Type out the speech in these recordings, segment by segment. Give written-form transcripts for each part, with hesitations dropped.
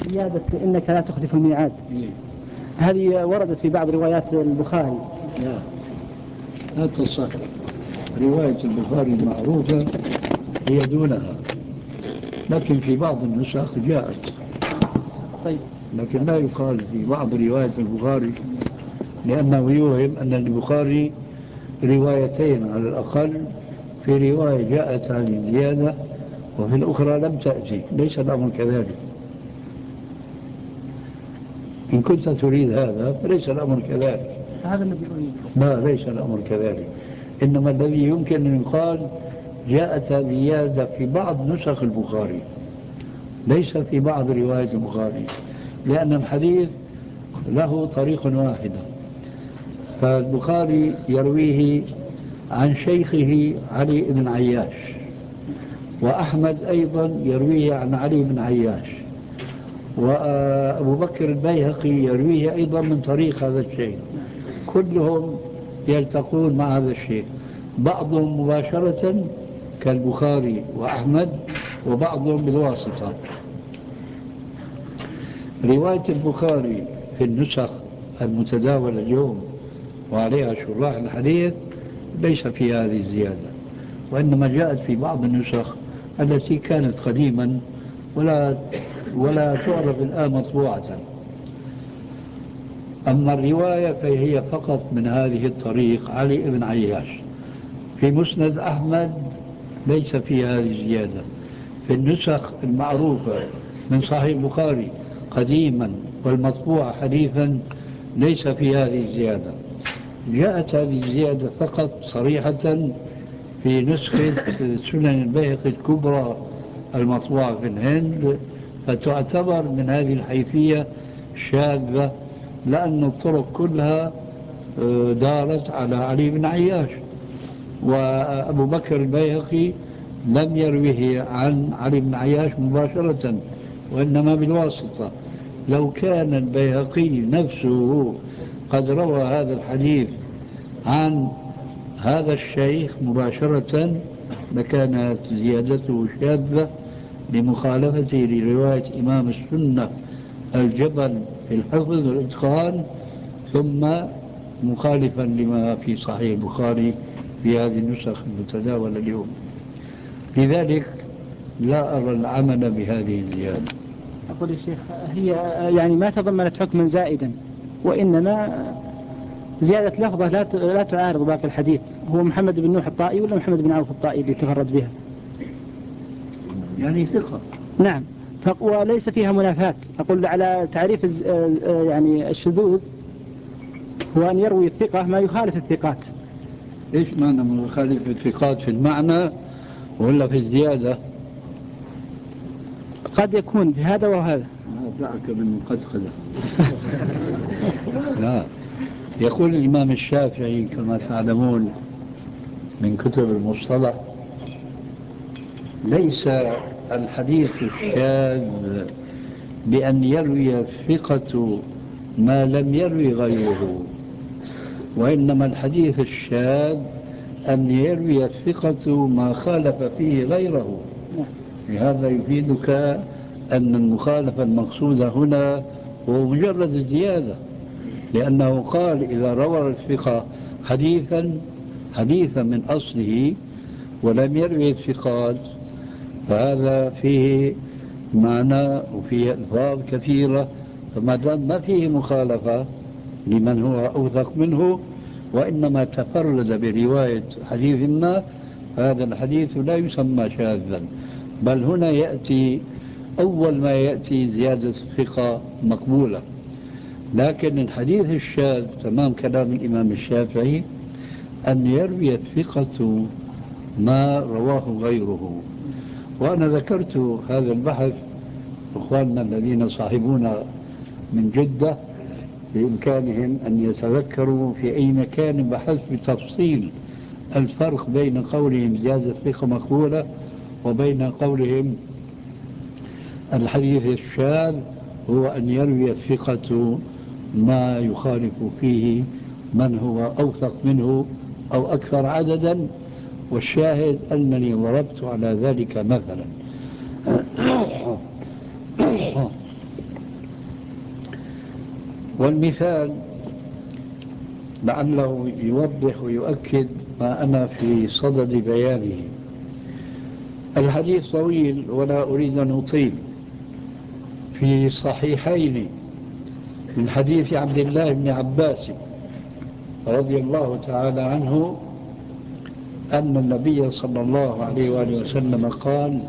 زيادة إنك لا تخلف الميعاد هذه وردت في بعض روايات البخاري. لا تصح. رواية البخاري المعروفة هي دونها، لكن في بعض النسخ جاءت. طيب. لكن لا يقال في بعض رواية البخاري، لأنه يوهم أن البخاري روايتين على الأقل، في رواية جاءت هذه الزيادة وفي الأخرى لم تأتي. ليس الأمر كذلك. إن كنت تريد هذا فليس الأمر كذلك. هذا الذي أريد. لا، ليس الأمر كذلك. إنما الذي يمكن أن يقال جاءت زيادة في بعض نسخ البخاري، ليس في بعض رواية البخاري، لأن الحديث له طريق واحدة. فالبخاري يرويه عن شيخه علي بن عياش، وأحمد أيضا يرويه عن علي بن عياش، وأبو بكر البيهقي يرويه أيضا من طريق هذا الشيخ. كلهم يلتقون مع هذا الشيخ، بعضهم مباشرة كالبخاري وأحمد، وبعضهم بالواسطة. رواية البخاري في النسخ المتداولة اليوم وعليها شراح الحديث ليس في هذه الزيادة، وإنما جاءت في بعض النسخ التي كانت قديما ولا تعرف الآن مطبوعة. أما الرواية فهي فقط من هذه الطريق علي بن عياش. في مسند أحمد ليس في هذه الزيادة. في النسخ المعروفة من صحيح البخاري قديما والمطبوعة حديثا ليس في هذه الزيادة. جاءت هذه الزيادة فقط صريحة في نسخة سنن البيهقي الكبرى المطبوعة في الهند، فتعتبر من هذه الحيثية شاذة، لأن الطرق كلها دارت على علي بن عياش، وأبو بكر البيهقي لم يرويه عن علي بن عياش مباشرة وإنما بالواسطة. لو كان البيهقي نفسه قد روى هذا الحديث عن هذا الشيخ مباشرة لكانت زيادته شاذة لمخالفته لرواية إمام السنة الجبل في الحفظ والإتقان، ثم مخالفا لما في صحيح البخاري في هذه النسخ المتداولة اليوم. لذلك لا أرى العمل بهذه الزيادة. أقول يا شيخ هي يعني ما تضمنت حكما زائدا، وإنما زيادة لفظة لا تعارض باقي الحديث. هو محمد بن نوح الطائي ولا محمد بن عوف الطائي اللي تفرد بها؟ يعني ثقة. نعم، وليس فيها منافاة. أقول على تعريف يعني الشذوذ هو أن يروي الثقة ما يخالف الثقات. إيش معنى مخالف الثقات؟ في المعنى ولا في الزيادة؟ قد يكون في هذا وهذا. دعك من قدقدة. لا، يقول الإمام الشافعي كما تعلمون من كتب المصطلح: ليس الحديث الشاذ بأن يروي الثقة ما لم يروي غيره، وإنما الحديث الشاذ أن يروي الثقة ما خالف فيه غيره. لهذا يفيدك أن المخالفة المقصودة هنا هو مجرد الزيادة، لأنه قال إذا روى الثقة حديثا من أصله ولم يروي الثقات، فهذا فيه معنى وفيه ألفاظ كثيرة، فما دام ما فيه مخالفة لمن هو أوثق منه وإنما تفرد برواية حديث ما، هذا الحديث لا يسمى شاذا، بل هنا يأتي أول ما يأتي زيادة الثقة مقبولة. لكن الحديث الشاذ تمام كلام الإمام الشافعي أن يروي الثقة ما رواه غيره. وأنا ذكرت هذا البحث، إخواننا الذين صاحبونا من جدة بإمكانهم أن يتذكروا في أي مكان بحثت بتفصيل الفرق بين قولهم زيادة الثقة مقبولة وبين قولهم الحديث الشاذ هو أن يروي الثقة ما يخالف فيه من هو أوثق منه أو أكثر عددا. والشاهد أنني ضربت على ذلك مثلا. والمثال لعله يوضح ويؤكد ما أنا في صدد بيانه. الحديث طويل ولا أريد أن أطيل. في صحيحين من حديث عبد الله بن عباس رضي الله تعالى عنه أن النبي صلى الله عليه وآله وسلم قال: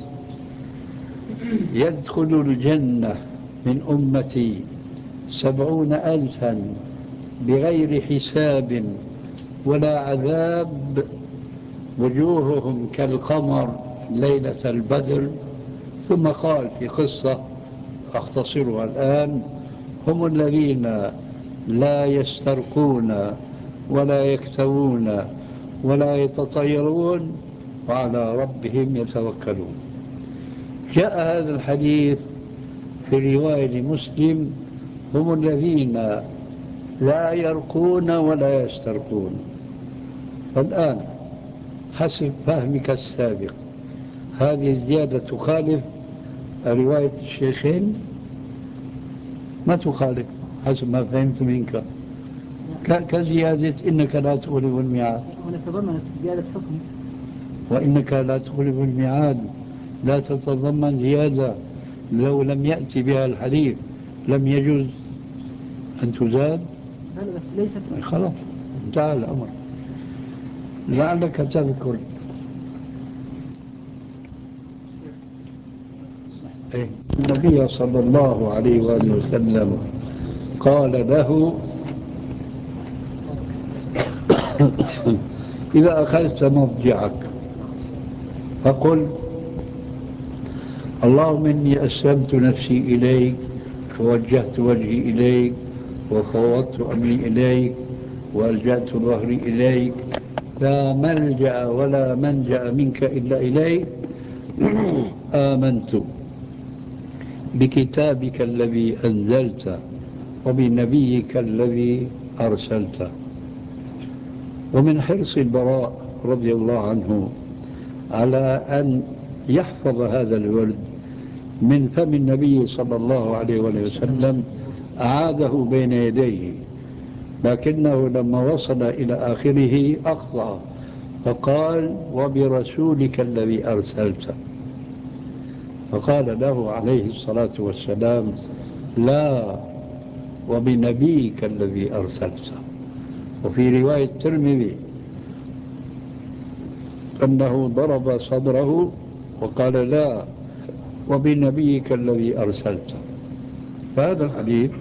يدخل الجنة من أمتي 70,000 بغير حساب ولا عذاب، وجوههم كالقمر ليلة البدر. ثم قال في قصة أختصرها الآن: هم الذين لا يسترقون ولا يكتوون ولا يتطيرون وعلى ربهم يتوكلون. جاء هذا الحديث في رواية لمسلم: هم الذين لا يرقون ولا يسترقون. فالآن حسب فهمك السابق هذه الزيادة تخالف رواية الشيخين؟ ما تخالف حسب ما فهمت منك، كزيادة إنك لا تخلف الميعاد. ونتضمن زيادة حكم. وإنك لا تخلف الميعاد لا تتضمن زيادة، لو لم يأتي بها الحديث لم يجوز أن تزاد. لا بس ليست خلاص انتهى الأمر. لعلك تذكر النبي صلى الله عليه وآله وسلم قال له: إذا أخذت مضجعك فقل: اللهم إني أسلمت نفسي إليك ووجهت وجهي إليك وفوضت أمري إليك وألجأت ظهري إليك، لا ملجأ ولا منجأ منك إلا إليك، آمنت بكتابك الذي أنزلت وبنبيك الذي أرسلت. ومن حرص البراء رضي الله عنه على أن يحفظ هذا الورد من فم النبي صلى الله عليه وسلم أعاده بين يديه، لكنه لما وصل إلى آخره أخطأ فقال: وبرسولك الذي أرسلت. فقال له عليه الصلاة والسلام: لا، وبنبيك الذي أرسلت. وفي رواية الترمذي أنه ضرب صدره وقال: لا، وبنبيك الذي أرسلت. فهذا الحديث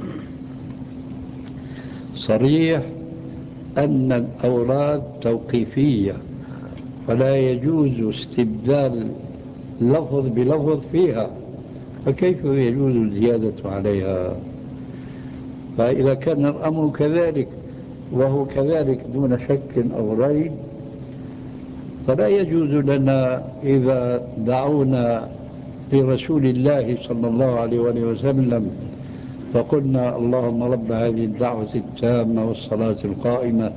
صريح أن الأوراد توقيفية، فلا يجوز استبدال لفظ بلفظ فيها، فكيف يجوز الزيادة عليها؟ فإذا كان الأمر كذلك وهو كذلك دون شك أو ريب، فلا يجوز لنا إذا دعونا لرسول الله صلى الله عليه وسلم فقلنا: اللهم رب هذه الدعوة التامة والصلاة القائمة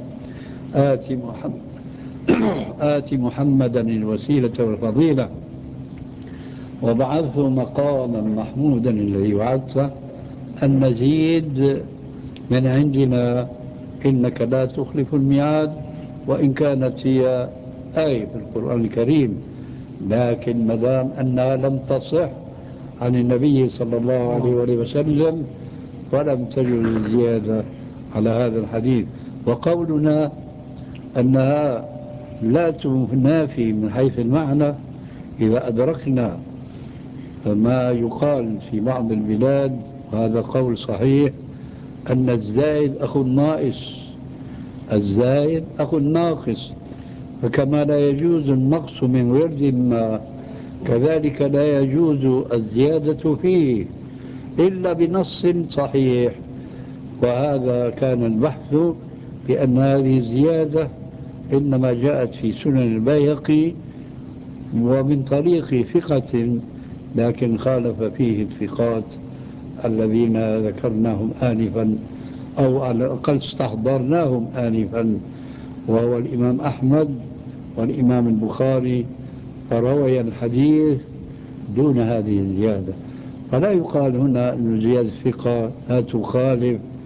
آت محمدا الوسيلة والفضيلة وابعثه مقاما محمودا الذي وعدته، أن نزيد من عندنا إنك لا تخلف الميعاد، وإن كانت هي آية في القرآن الكريم، لكن مدام أنها لم تصح عن النبي صلى الله عليه وسلم فلم تجوز الزيادة على هذا الحديث. وقولنا أنها لا تنافي من حيث المعنى إذا أدركنا ما يقال في بعض البلاد، وهذا قول صحيح، أن الزائد أخو الناقص، الزائد أخو الناقص، فكما لا يجوز النقص من ورد ما كذلك لا يجوز الزيادة فيه إلا بنص صحيح. وهذا كان البحث بأن هذه الزيادة إنما جاءت في سنن البيهقي ومن طريق ثقة، لكن خالف فيه الثقات الذين ذكرناهم آنفا أو على الأقل استحضرناهم آنفا، وهو الإمام أحمد والإمام البخاري، فروي الحديث دون هذه الزيادة. فلا يقال هنا أن زيادة الثقة لا تخالف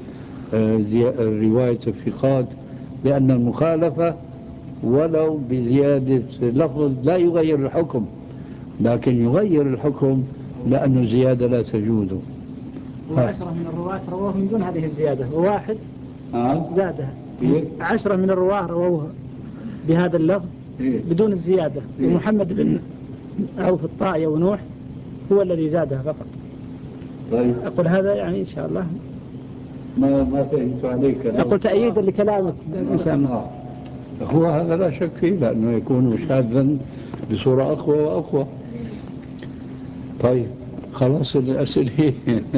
رواية الثقات، لأن المخالفة ولو بزيادة لفظ لا يغير الحكم، لكن يغير الحكم لأن زيادة لا تجوز. وعشرة من الرواة رووه من دون هذه الزيادة، وواحد زادها. 10 من الرواة رووه بهذا اللفظ بدون الزيادة، ومحمد بن عوف الطائي ونوح هو الذي زادها فقط. طيب. أقول هذا يعني إن شاء الله ما فهمت عليك. أقول تأييدا لكلامك إن شاء الله. هو هذا لا شك فيه، لأنه يكون شاذا بصورة أقوى وأقوى. طيب خلاص الأسئلة.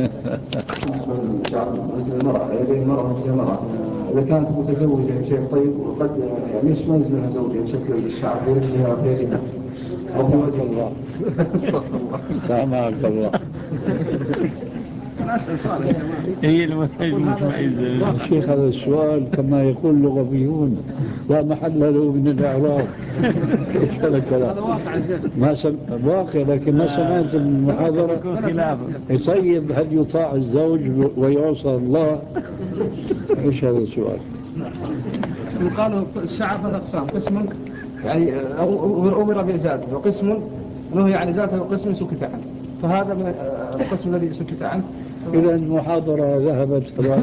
المرأة إذا كانت متزوجة يا شيخ، طيب وقد يعني ليش ما ينزلها زوجها بشكل الشعب يرجلها في يد الناس؟ سامعك الله. سامعك الله. هي المتميزة. الشيخ هذا السؤال كما يقول اللغويون لا محل له من الإعراب. ايش هذا الكلام؟ هذا واقع واقع، لكن ما سمعت المحاضرة. طيب هل يطاع الزوج ويعصى الله؟ ايش هذا السؤال؟ قالوا الشعب ثلاث أقسام، قسم يعني أمر بإزالته، وقسم نهي عن إزالته، وقسم سكت عنه، فهذا من القسم الذي سكت عنه. إذا المحاضرة ذهبت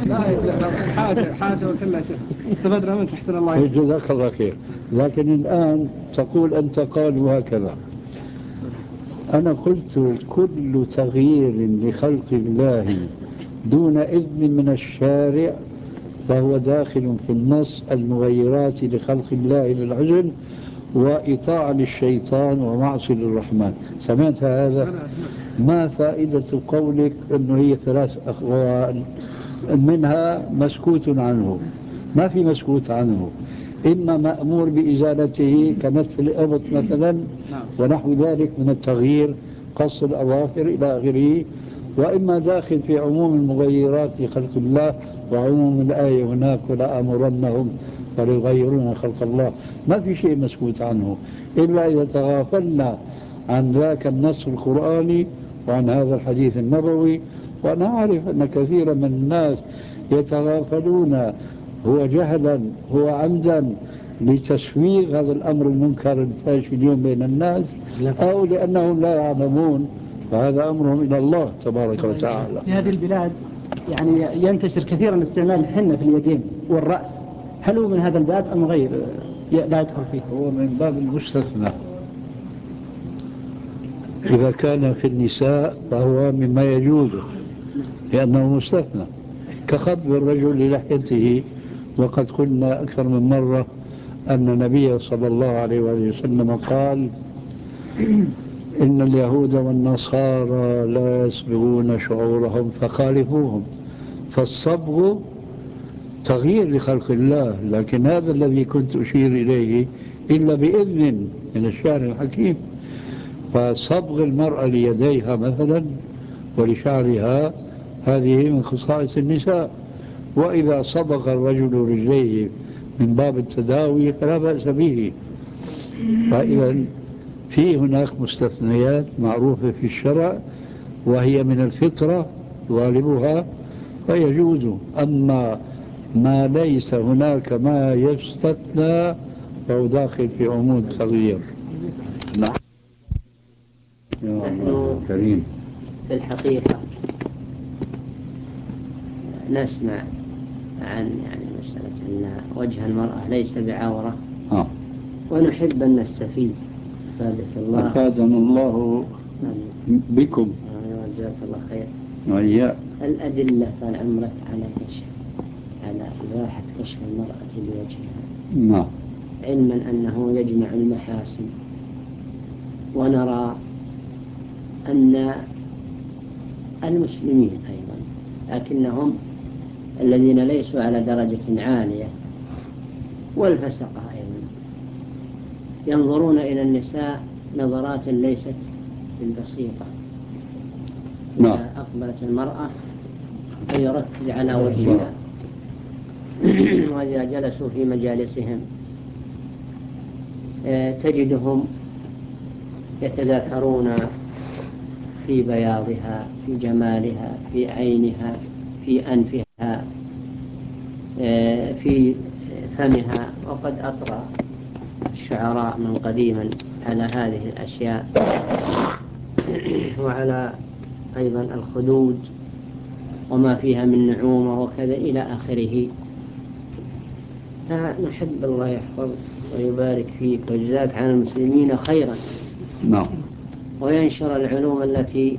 حاجة وكلها شيء استفدنا منك أحسن الله. جزاك الله خير. لكن الآن تقول أنت قال هكذا. أنا قلت كل تغيير لخلق الله دون إذن من الشارع فهو داخل في النص المغيرات لخلق الله للعجل وإطاعة للشيطان ومعصية للرحمن. سمعت هذا؟ ما فائدة قولك أنه هي 3 أقوال منها مسكوت عنه؟ ما في مسكوت عنه، إما مأمور بإزالته كنتف الإبط مثلا ونحو ذلك من التغيير، قص الأظافر إلى آخره، وإما داخل في عموم المغيرات لخلق الله، وعموم الآية هناك ولا أمرنهم فليغيرون خلق الله. ما في شيء مسكوت عنه إلا إذا تغافلنا عن ذاك النص القرآني وعن هذا الحديث النبوي. وأنا أعرف أن كثيرا من الناس يتغافلون، هو جهلا هو عمدا لتسويغ هذا الأمر المنكر الفاشي اليوم بين الناس، أو لأنهم لا يعلمون، فهذا أمرهم إلى الله تبارك وتعالى. في هذه البلاد يعني ينتشر كثيرا استعمال الحنة في اليدين والرأس، هل هو من هذا الباب أم غير لا يدخل فيه؟ هو من باب المستثنى. إذا كان في النساء فهو مما يجوز لأنه مستثنى، كخضب الرجل للحيته. وقد قلنا أكثر من مرة أن النبي صلى الله عليه وسلم قال إن اليهود والنصارى لا يصبغون شعورهم فخالفوهم. فالصبغ تغيير لخلق الله، لكن هذا الذي كنت أشير إليه إلا بإذن من الشارع الحكيم. فصبغ المرأة ليديها مثلا ولشعرها هذه من خصائص النساء، وإذا صبغ الرجل رجليه من باب التداوي فلا بأس به. فإذا في هناك مستثنيات معروفة في الشرع وهي من الفطرة غالبها فيجوز. أما ما ليس هناك ما يستثنى فهو داخل في عموم التغيير. نعم يا الله كريم. في الحقيقة نسمع عن مسألة أن وجه المرأة ليس بعورة، ونحب أن نستفيد. فادك الله. أفادنا الله بكم. جزاك الله خير. وإياك. الأدلة طال عمرك على كشف، على إباحة كشف المرأة لوجهها. نعم. علما أنه يجمع المحاسن، ونرى أن المسلمين أيضا لكنهم الذين ليسوا على درجة عالية والفسقة أيضا ينظرون إلى النساء نظرات ليست بالبسيطة. إذا أقبلت المرأة أن يركز على وجهها، وإذا جلسوا في مجالسهم تجدهم يتذاكرون في بياضها، في جمالها، في عينها، في أنفها، في فمها، وقد أطرى الشعراء من قديما على هذه الأشياء، وعلى أيضا الخدود وما فيها من نعومة وكذا إلى آخره. فنحب الله يحفظ ويبارك فيك ويجزاك عن المسلمين خيرا، نعم. وينشر العلوم التي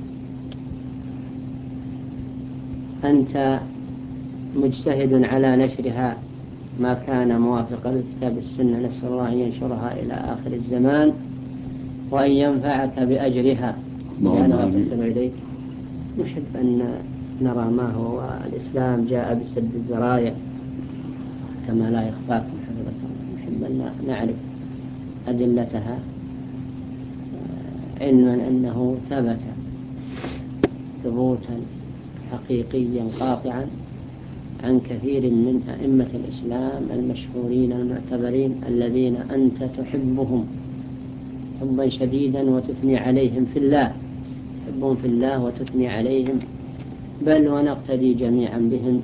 أنت مجتهد على نشرها ما كان موافقا للكتاب والسنة. نسأل الله أن ينشرها إلى آخر الزمان وأن ينفعك بأجرها. جعلها تصل إليك. نحب أن نرى ما هو الإسلام جاء بسد الذرائع كما لا يخفاكم حفظكم. نحب أن نعرف أدلتها علما أنه ثبت ثبوتا حقيقيا قاطعا عن كثير من أئمة الإسلام المشهورين المعتبرين الذين أنت تحبهم حبا شديدا وتثني عليهم في الله، تحبهم في الله وتثني عليهم، بل ونقتدي جميعا بهم،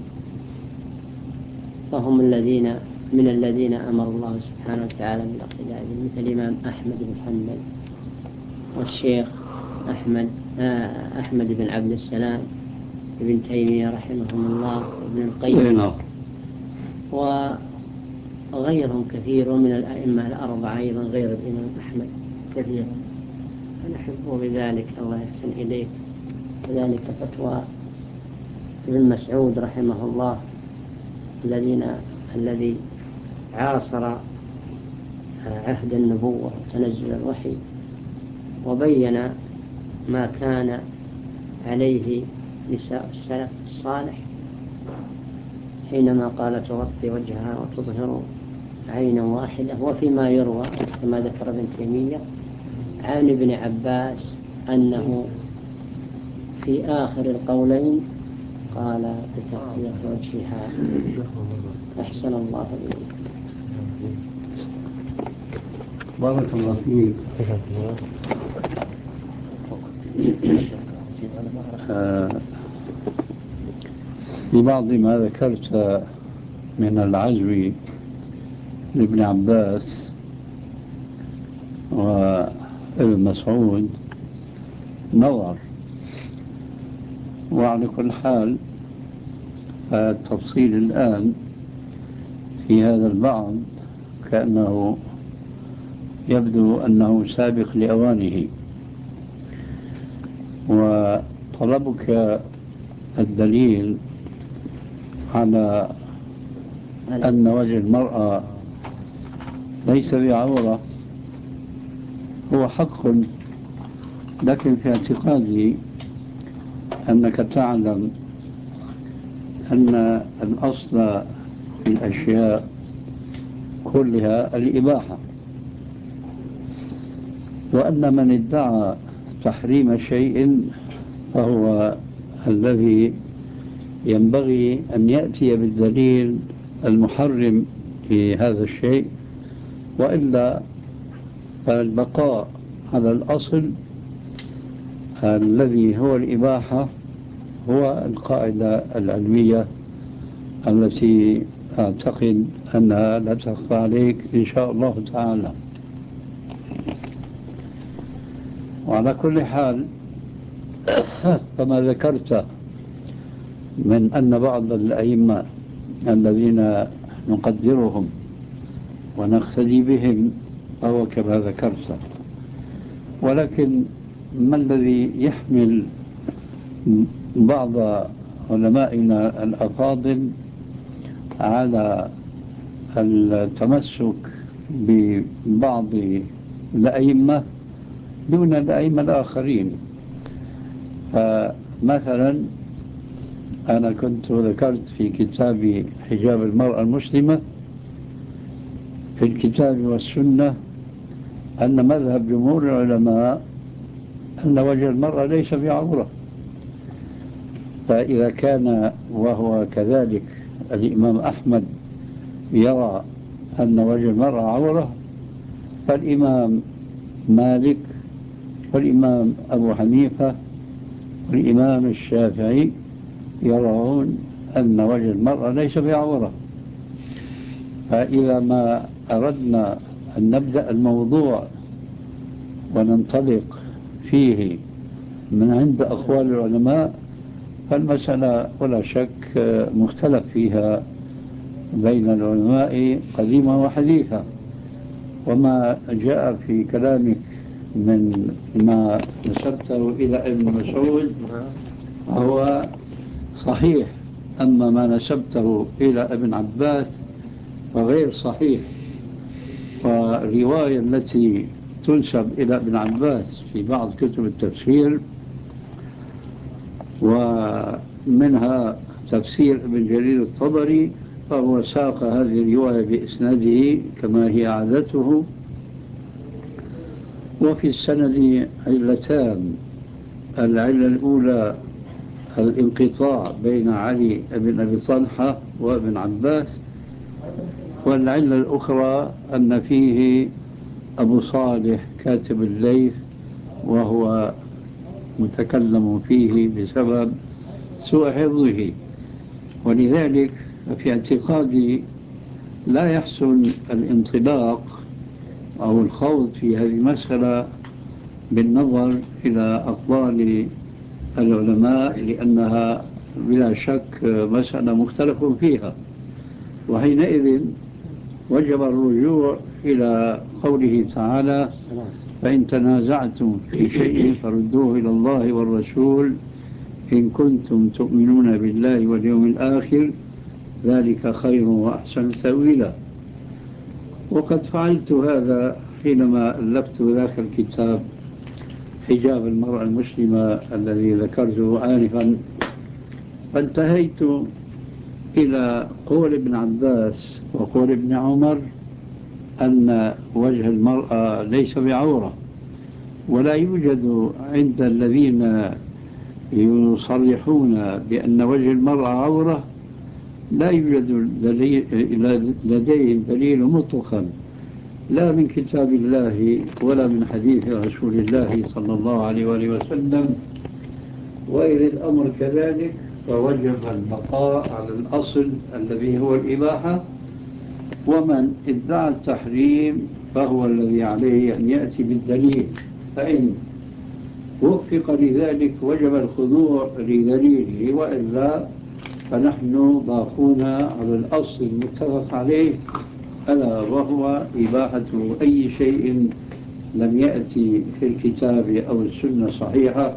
فهم من الذين أمر الله سبحانه وتعالى بالاقتداء بهم، مثل الإمام أحمد بن حنبل والشيخ أحمد بن عبد السلام ابن تيمية رحمهم الله وابن القيم وغيرهم كثير من الأئمة الأربعة أيضا غير الإمام أحمد كثير. فنحبه بذلك. الله يحسن إليك. كذلك فتوى ابن مسعود رحمه الله الذي عاصر عهد النبوة وتنزل الوحي وبين ما كان عليه نساء السلف الصالح حينما قال تغطي وجهها وتظهر عينا واحدة. وفيما يروى كما ذكر ابن تيمية عن ابن عباس أنه في آخر القولين قال بتغطية وجهها. أحسن الله إليك. بارك الله فيك. في بعض ما ذكرت من العزو لابن عباس وابن مسعود نظر، وعلى كل حال التفصيل الآن في هذا البعض كأنه يبدو أنه سابق لأوانه. وطلبك الدليل على أن وجه المرأة ليس بعورة هو حق، لكن في اعتقادي أنك تعلم أن الأصل في الأشياء كلها الإباحة، وأن من ادعى تحريم شيء فهو الذي ينبغي أن يأتي بالدليل المحرم لهذا الشيء، وإلا فالبقاء على الأصل الذي هو الإباحة هو القاعدة العلمية التي أعتقد أنها لا تخفى عليك إن شاء الله تعالى. وعلى كل حال كما ذكرت من أن بعض الأئمة الذين نقدرهم ونقتدي بهم فهو كما ذكرت، ولكن ما الذي يحمل بعض علمائنا الأفاضل على التمسك ببعض الأئمة دون الأئمة الآخرين؟ فمثلا أنا كنت ذكرت في كتاب حجاب المرأة المسلمة في الكتاب والسنة أن مذهب جمهور العلماء أن وجه المرأة ليس بعورة. فإذا كان وهو كذلك الإمام أحمد يرى أن وجه المرأة عورة، فالإمام مالك والإمام أبو حنيفة والإمام الشافعي يرون أن وجه المرأة ليس بعورة. فإذا ما أردنا أن نبدأ الموضوع وننطلق فيه من عند أقوال العلماء، فالمسألة ولا شك مختلف فيها بين العلماء قديما وحديثا. وما جاء في كلامك من ما نسبته إلى ابن مسعود هو صحيح، أما ما نسبته إلى ابن عباس فغير صحيح. والرواية التي تنسب إلى ابن عباس في بعض كتب التفسير، ومنها تفسير ابن جرير الطبري، فهو ساق هذه الرواية بإسناده كما هي عادته. وفي السند علتان: العلة الأولى الانقطاع بين علي بن أبي طلحة وابن عباس، والعلة الأخرى أن فيه أبو صالح كاتب الليث وهو متكلم فيه بسبب سوء حفظه. ولذلك في اعتقادي لا يحسن الانطلاق أو الخوض في هذه المسألة بالنظر إلى أقوال العلماء، لأنها بلا شك مسألة مختلف فيها. وحينئذ وجب الرجوع إلى قوله تعالى: فإن تنازعتم في شيء فردوه إلى الله والرسول إن كنتم تؤمنون بالله واليوم الآخر ذلك خير وأحسن تأويلا. وقد فعلت هذا حينما ألفت ذاك الكتاب حجاب المرأة المسلمة الذي ذكرته آنفا، فانتهيت إلى قول ابن عباس وقول ابن عمر أن وجه المرأة ليس بعورة، ولا يوجد عند الذين يصرحون بأن وجه المرأة عورة لا يوجد لديهم دليل مطلقا لا من كتاب الله ولا من حديث رسول الله صلى الله عليه وآله وسلم. وإذا الأمر كذلك فوجب البقاء على الأصل الذي هو الإباحة، ومن ادعى التحريم فهو الذي عليه أن يأتي بالدليل، فإن وفق لذلك وجب الخضوع لدليله، وإلا فنحن باقون على الأصل المتفق عليه، ألا وهو إباحة أي شيء لم يأتي في الكتاب أو السنة صحيحة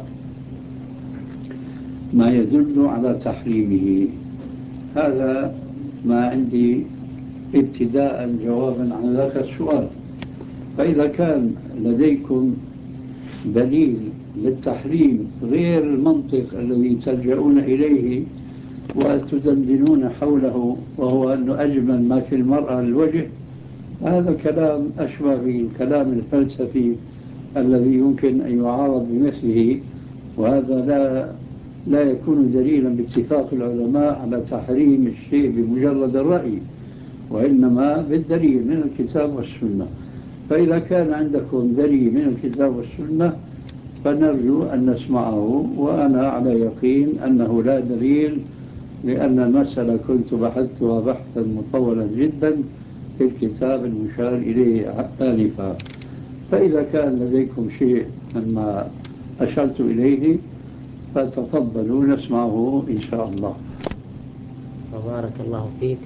ما يدل على تحريمه. هذا ما عندي ابتداء جوابا عن ذاك السؤال. فإذا كان لديكم دليل للتحريم غير المنطق الذي تلجؤون إليه وتدندنون حوله، وهو أنه أجمل ما في المرأة الوجه، هذا كلام أشبه بالكلام الفلسفي الذي يمكن أن يعارض بمثله، وهذا لا يكون دليلا باتفاق العلماء على تحريم الشيء بمجرد الرأي، وإنما بالدليل من الكتاب والسنة. فإذا كان عندكم دليل من الكتاب والسنة فنرجو أن نسمعه، وأنا على يقين أنه لا دليل، لأن المسألة كنت بحثتها بحثا مطولا جدا في الكتاب المشار إليه آنفا. فإذا كان لديكم شيء مما أشرت إليه فتفضلوا نسمعه إن شاء الله. بارك الله فيك.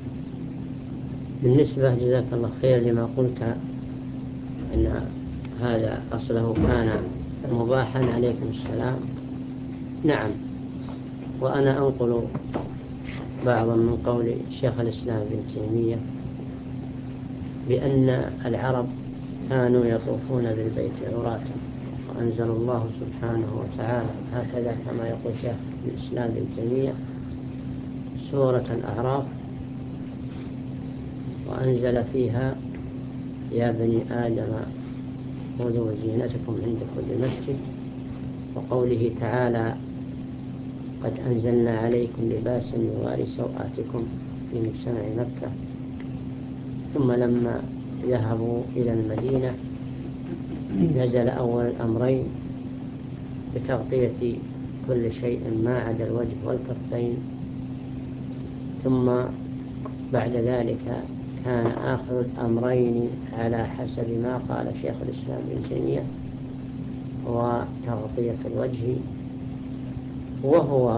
بالنسبة جزاك الله خير لما قلت أن هذا أصله كان مباحا، عليكم السلام. نعم، وأنا أنقل بعضا من قول شيخ الإسلام ابن تيمية بأن العرب كانوا يطوفون بالبيت عراة، وأنزل الله سبحانه وتعالى هكذا كما يقول شيخ الإسلام ابن تيمية سورة الأعراف، وأنزل فيها: يا بني آدم خذوا زينتكم عند كل مسجد، وقوله تعالى: قد أنزلنا عليكم لباسا يواري سوآتكم في مجتمع مكة. ثم لما ذهبوا إلى المدينة نزل أول الأمرين بتغطية كل شيء ما عدا الوجه والكفين، ثم بعد ذلك كان آخر الأمرين على حسب ما قال شيخ الإسلام ابن تيمية هو تغطية الوجه، وهو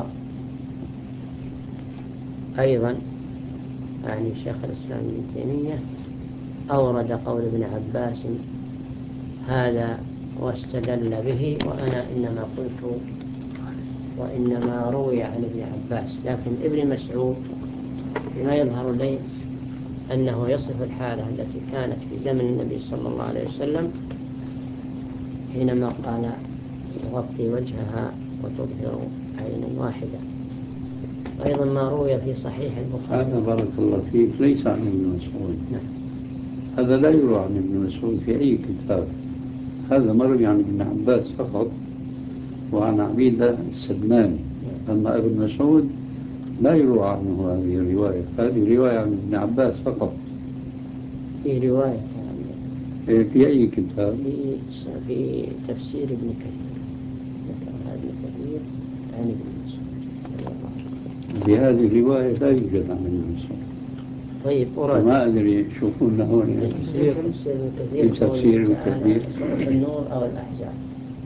أيضا يعني شيخ الإسلام ابن تيمية أورد قول ابن عباس هذا واستدل به، وأنا إنما قلت وإنما روي عن ابن عباس. لكن ابن مسعود بما يظهر لي أنه يصف الحالة التي كانت في زمن النبي صلى الله عليه وسلم حينما قال تغطي وجهها وتظهر عينا واحدة. أيضا ما روي في صحيح البخاري. هذا بارك الله فيك ليس عن ابن مسعود. هذا لا يروى عن ابن مسعود في أي كتاب، هذا مروي عن ابن عباس فقط وعن عبيدة السلماني. أما ابن مسعود لا يروى عنه هذه الرواية، هذه رواية عن ابن عباس فقط. في رواية في أي كتاب؟ في تفسير ابن كثير ذكر ابن كثير عن ابن مسعود. بهذه الرواية لا يوجد عن ابن مسعود. طيب أراد ما أدري شوفون هون في تفسير ابن كثير سورة النور أو الأحزاب.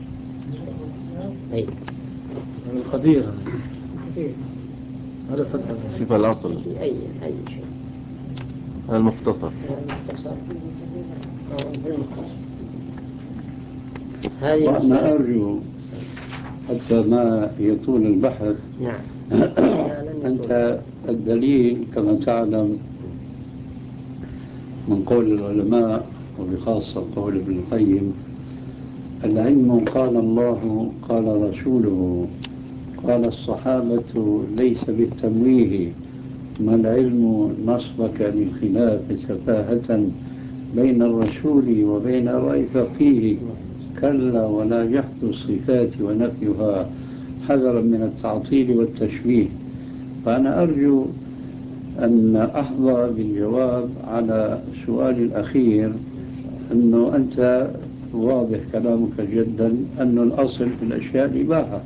أي القدير هذا شوف الأصل في أي شيء المختصر. هذه وأنا أرجو حتى ما يطول البحث. نعم. أنت الدليل كما تعلم من قول العلماء وبخاصة قول ابن القيم: العلم قال الله قال رسوله قال الصحابة ليس بالتمويه، ما العلم نصبك للخلاف سفاهة بين الرسول وبين رأي فقيه، كلا ولا جحد الصفات ونفيها حذرا من التعطيل والتشبيه. فأنا أرجو أن أحظى بالجواب على سؤالي الأخير، أنه أنت واضح كلامك جدا أن الأصل في الأشياء الإباحة،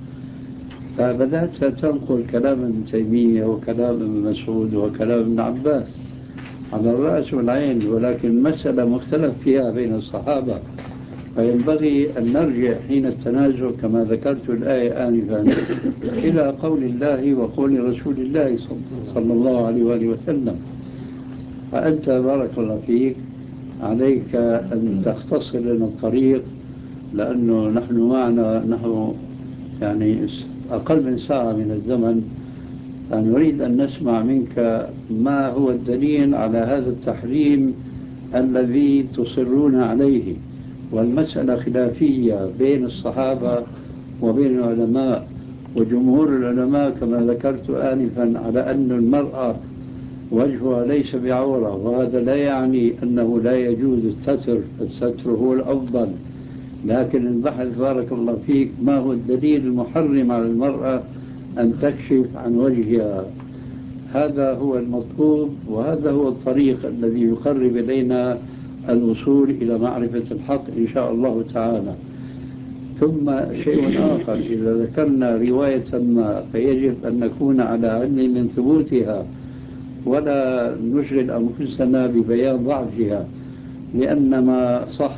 فبدأت تنقل كلام ابن تيمية وكلام ابن مسعود وكلام ابن عباس على الرأس والعين، ولكن المسألة مختلف فيها بين الصحابة، فينبغي أن نرجع حين التنازع كما ذكرت الآية آنفا إلى قول الله وقول رسول الله صلى الله عليه وآله وسلم. فأنت بارك الله فيك عليك أن تختصر لنا الطريق، لأنه نحن معنا يعني أقل من ساعة من الزمن، فنريد أن نسمع منك ما هو الدليل على هذا التحريم الذي تصرون عليه. والمسألة خلافية بين الصحابة وبين العلماء، وجمهور العلماء كما ذكرت آنفا على أن المرأة وجهها ليس بعورة، وهذا لا يعني أنه لا يجوز الستر هو الأفضل، لكن البحث بارك الله فيك ما هو الدليل المحرم على المرأة أن تكشف عن وجهها. هذا هو المطلوب، وهذا هو الطريق الذي يقرب إلينا الوصول إلى معرفة الحق إن شاء الله تعالى. ثم شيء آخر، إذا ذكرنا رواية ما فيجب أن نكون على علم من ثبوتها، ولا نشغل أنفسنا ببيان ضعفها، لأن ما صح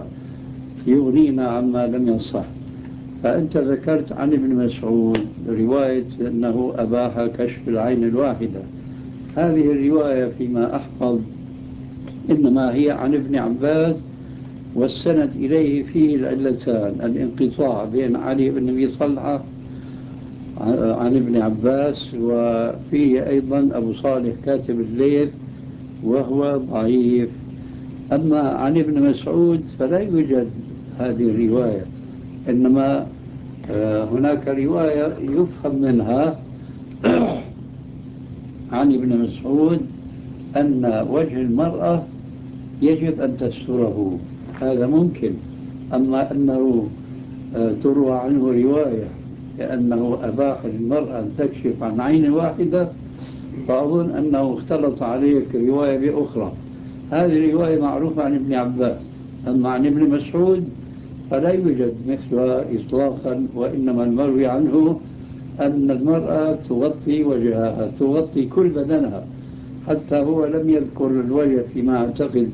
يغنينا عما لم يصح. فأنت ذكرت عن ابن مسعود رواية أنه أباح كشف العين الواحدة، هذه الرواية فيما أحفظ إنما هي عن ابن عباس، والسند إليه فيه العلتان: الانقطاع بين علي بن أبي طلحة عن ابن عباس، وفيه أيضا أبو صالح كاتب الليث وهو ضعيف. أما عن ابن مسعود فلا يوجد هذه الرواية، إنما هناك رواية يفهم منها عن ابن مسعود أن وجه المرأة يجب أن تستره، هذا ممكن. أما أنه تروى عنه رواية لأنه أباح للمرأة أن تكشف عن عين واحدة، فأظن أنه اختلط عليك رواية بأخرى. هذه الرواية معروفة عن ابن عباس، أما عن ابن مسعود فلا يوجد مثلها إطلاقا، وإنما المروي عنه أن المرأة تغطي وجهها، تغطي كل بدنها، حتى هو لم يذكر الوجه فيما أعتقد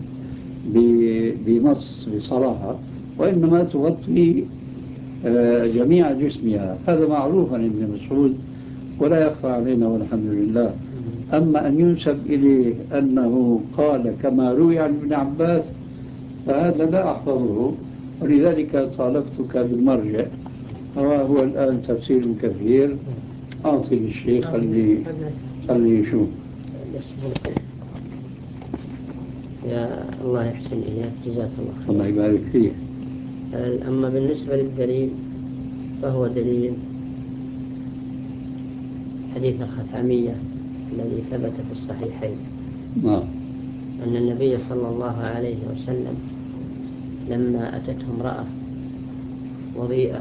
بنص بصراحة، وإنما تغطي جميع جسمها. هذا معروف عن ابن مسعود ولا يخفى علينا والحمد لله. أما أن ينسب إليه أنه قال كما روي عن ابن عباس فهذا لا أحفظه، ولذلك طالبتك بالمرجع. وهو الآن تفسير كثير، أعطي للشيخ خلي يشوف. يا الله يحسن إليك، جزاك الله خير. الله يبارك فيه. أما بالنسبة للدليل فهو دليل حديث الخثعمية الذي ثبت في الصحيحين. أن النبي صلى الله عليه وسلم لما أتته امرأة وضيئة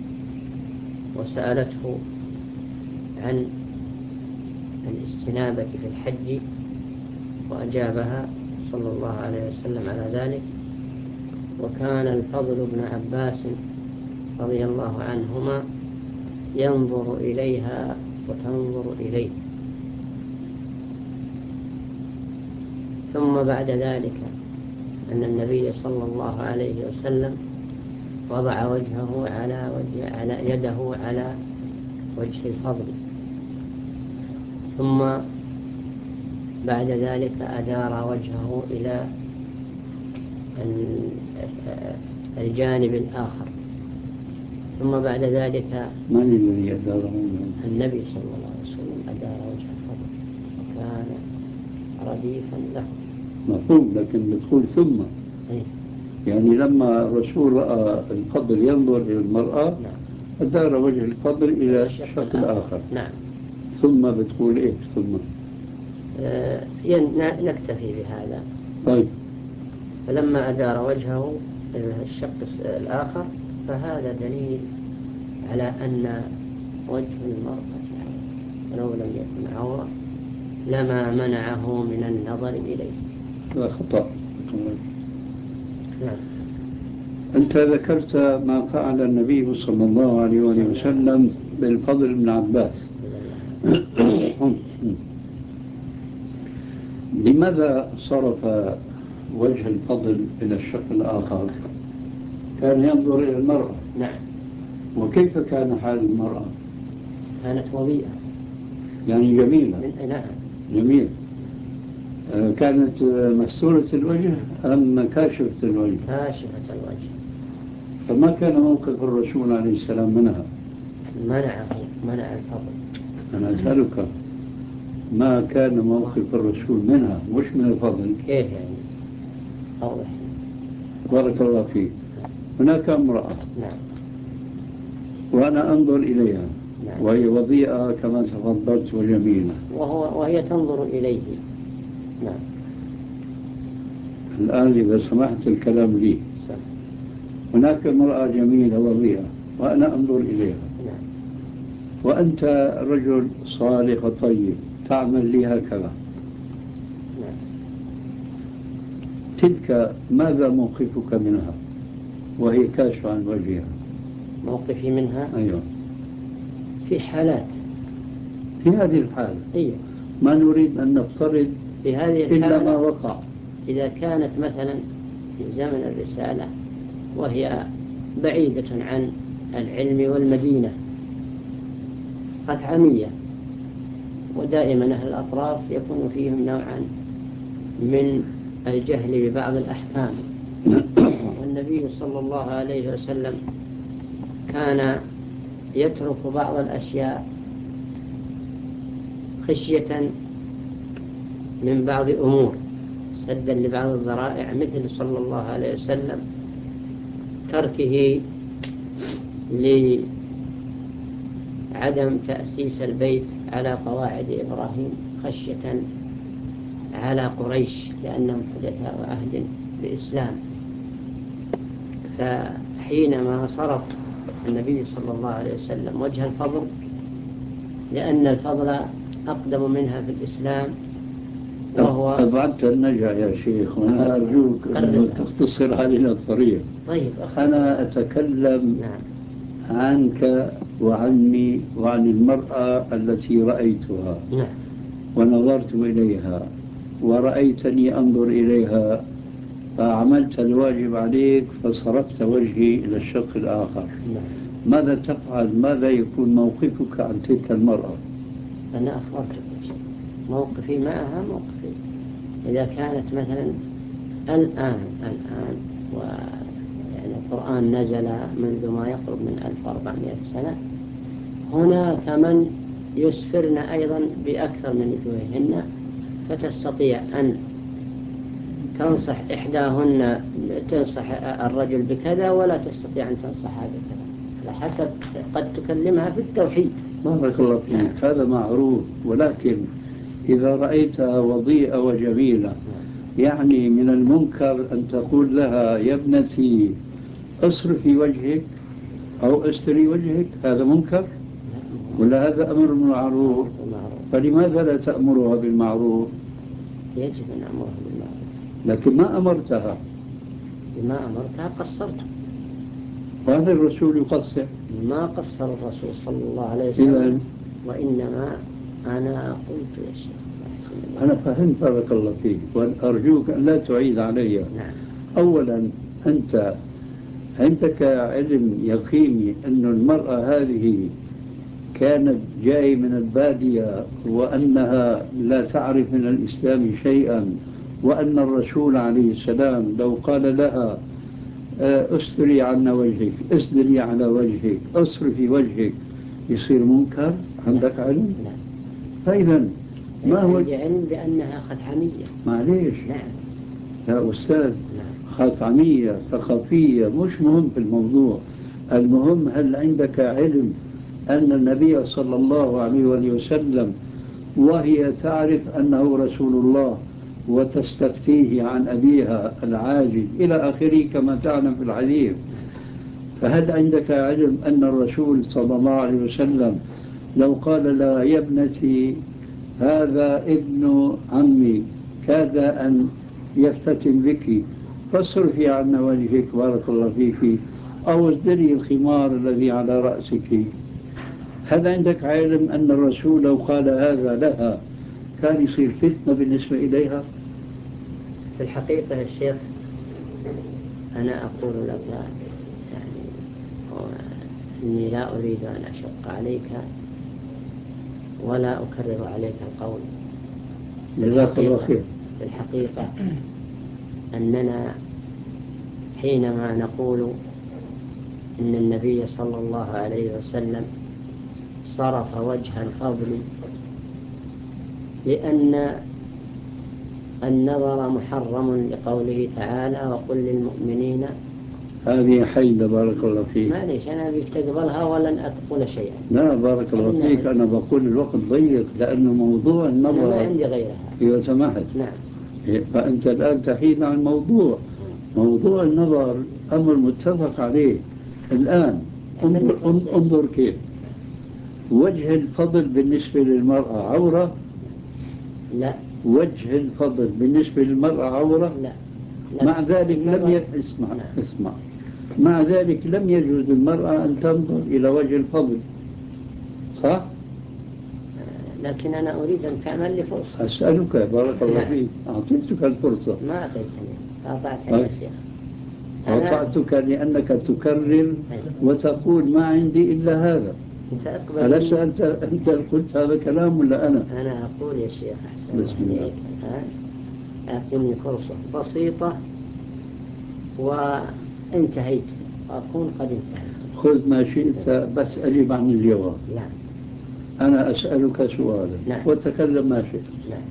وسألته عن الاستنابة في الحج وأجابها صلى الله عليه وسلم على ذلك. وكان الفضل بن عباس رضي الله عنهما ينظر إليها وتنظر إليه. ثم بعد ذلك أن النبي صلى الله عليه وسلم وضع وجهه على يده على وجه الفضل، ثم بعد ذلك أدار وجهه إلى الجانب الآخر، ثم بعد ذلك من الذي أداره؟ النبي صلى الله عليه وسلم أدار وجه الفضل وكان رديفا له. مفهوم، لكن بتقول ثم يعني لما الرسول رأى الفضل ينظر إلى المرأة أدار وجه الفضل إلى الشق الآخر. نعم. ثم بتقول إيه ثم؟ نكتفي بهذا. طيب. فلما أدار وجهه إلى الشق الآخر فهذا دليل على أن وجه المرأة ولو لم يكن عورة لما منعه من النظر إليه. لا خطأ. نعم. أنت ذكرت ما فعل النبي صلى الله عليه وسلم بالفضل بن عباس. لماذا صرف وجه الفضل إلى الشق الآخر؟ كان ينظر إلى المرأة. نعم. وكيف كان حال المرأة؟ كانت وضيئة يعني جميلة. نعم. جميل. كانت مستورة الوجه أم كاشفة الوجه؟ كاشفة الوجه. فما كان موقف الرسول عليه السلام منها؟ منع الفضل. أنا أسألك ما كان موقف الرسول منها مش من الفضل؟ كيف يعني؟ أوضح. بارك الله فيك. هناك امرأة. نعم. وأنا أنظر إليها. نعم. وهي وضيئة كما تفضلت وجميلة. وهي تنظر إليه. نعم. الآن إذا سمحت الكلام لي. هناك امرأة جميلة وضيئة وأنا أنظر إليها. نعم. وأنت رجل صالح وطيب تعمل لي هكذا. نعم. تلك ماذا موقفك منها وهي كاشفة عن وجهها؟ موقفي منها؟ أيوة. في حالات. في هذه الحالة. أيوة. ما نريد أن نفترض في هذه الحالة إلا ما وقع. إذا كانت مثلا في زمن الرسالة وهي بعيدة عن العلم والمدينة خثعمية، ودائما أهل الأطراف يكون فيهم نوعا من الجهل ببعض الأحكام. والنبي صلى الله عليه وسلم كان يترك بعض الأشياء خشية من بعض أمور سدا لبعض الذرائع، مثل صلى الله عليه وسلم تركه لعدم تأسيس البيت على قواعد إبراهيم خشية على قريش لأنهم حدثاء عهد بإسلام. فحينما صرف النبي صلى الله عليه وسلم وجه الفضل لأن الفضل أقدم منها في الإسلام وهو أبعدت النجع يا شيخ، وأنا أرجوك أن تختصر علينا الطريق. طيب أنا أتكلم نعم. عنك وعني وعن المرأة التي رأيتها. نعم. ونظرت إليها ورأيتني أنظر إليها فعملت الواجب عليك فصرفت وجهي إلى الشق الآخر، ماذا تفعل؟ ماذا يكون موقفك عن تلك المرأة؟ أنا أخبرتك موقفي معها موقفي إذا كانت مثلا الآن يعني القرآن نزل منذ ما يقرب من 1400 سنة، هناك من يسفرن أيضا بأكثر من وجوههن، فتستطيع أن تنصح إحداهن تنصح الرجل بكذا ولا تستطيع أن تنصحها بكذا، على حسب قد تكلمها في التوحيد. بارك الله فيك، هذا معروف، ولكن إذا رأيتها وضيئة وجميلة يعني من المنكر أن تقول لها يا ابنتي اصرفي وجهك أو استري وجهك، هذا منكر ولا هذا أمر بالمعروف؟ فلماذا لا تأمرها بالمعروف؟ يجب أن أمرها بالمعروف، لكن ما أمرتها. بما أمرتها قصرت، وهذا الرسول يقصر؟ ما قصر الرسول صلى الله عليه وسلم، وإنما أنا قلت يا شيخ أنا فهمت بارك الله فيك، وأرجوك أن لا تعيد علي. نعم. أولا أنت عندك علم يقيني أن المرأة هذه كانت جاي من البادية وأنها لا تعرف من الإسلام شيئا، وأن الرسول عليه السلام لو قال لها استري عنا وجهك، اسدري على وجهك، اصرفي وجهك، يصير منكر؟ عندك علم؟ لا. فإذا ما هو عندي علم بأنها خدعمية. معليش. نعم يا أستاذ، نعم. خدعمية ثقافية مش مهم في الموضوع، المهم هل عندك علم أن النبي صلى الله عليه وسلم وهي تعرف أنه رسول الله وتستفتيه عن أبيها العاجل إلى آخره كما تعلم في الحديث، فهل عندك علم أن الرسول صلى الله عليه وسلم لو قال لا يا ابنتي هذا ابن عمي كاد أن يفتتن بك فاصرفي عنا وجهك بارك الله فيك أو ازدري الخمار الذي على رأسك، هل عندك علم أن الرسول لو قال هذا لها كان يصير فتنة بالنسبة إليها؟ في الحقيقة يا شيخ أنا أقول لك يعني إني لا أريد أن أشق عليك ولا أكرر عليك القول. في الحقيقة أننا حينما نقول إن النبي صلى الله عليه وسلم صرف وجه الفضل لأن النظر محرم لقوله تعالى وقل للمؤمنين، هذه حيلة بارك الله فيك. معليش أنا بتقبلها ولن أقول شيئا. لا بارك الله فيك، أنا بقول الوقت ضيق لأنه موضوع النظر أنا ما عندي غيرها إذا سمحت. نعم. فأنت الآن تحيد عن الموضوع. موضوع النظر أمر متفق عليه. الآن انظر كيف وجه الفضل بالنسبة للمرأة عورة؟ لا. وجه الفضل بالنسبة للمرأة عورة؟ لا. مع ذلك اسمع مع ذلك لم يجوز للمرأة أن تنظر إلى وجه الفضل، صح؟ لكن أنا أريد أن تعمل لي فرصة. أسألك بارك الله فيك، أعطيتك الفرصة. ما أعطيتني، قاطعتني يا شيخ. قاطعتك لأنك تكرر وتقول ما عندي إلا هذا. ألست أنت قلت هذا كلام ولا أنا؟ أنا أقول يا شيخ أحسن عليك الآن أعطني فرصة بسيطة وانتهيت وأكون قد انتهيت. خذ ما شئت بس أجب عن الجواب. نعم. أنا أسألك سؤالا. نعم. وتكلم ما شئت. نعم.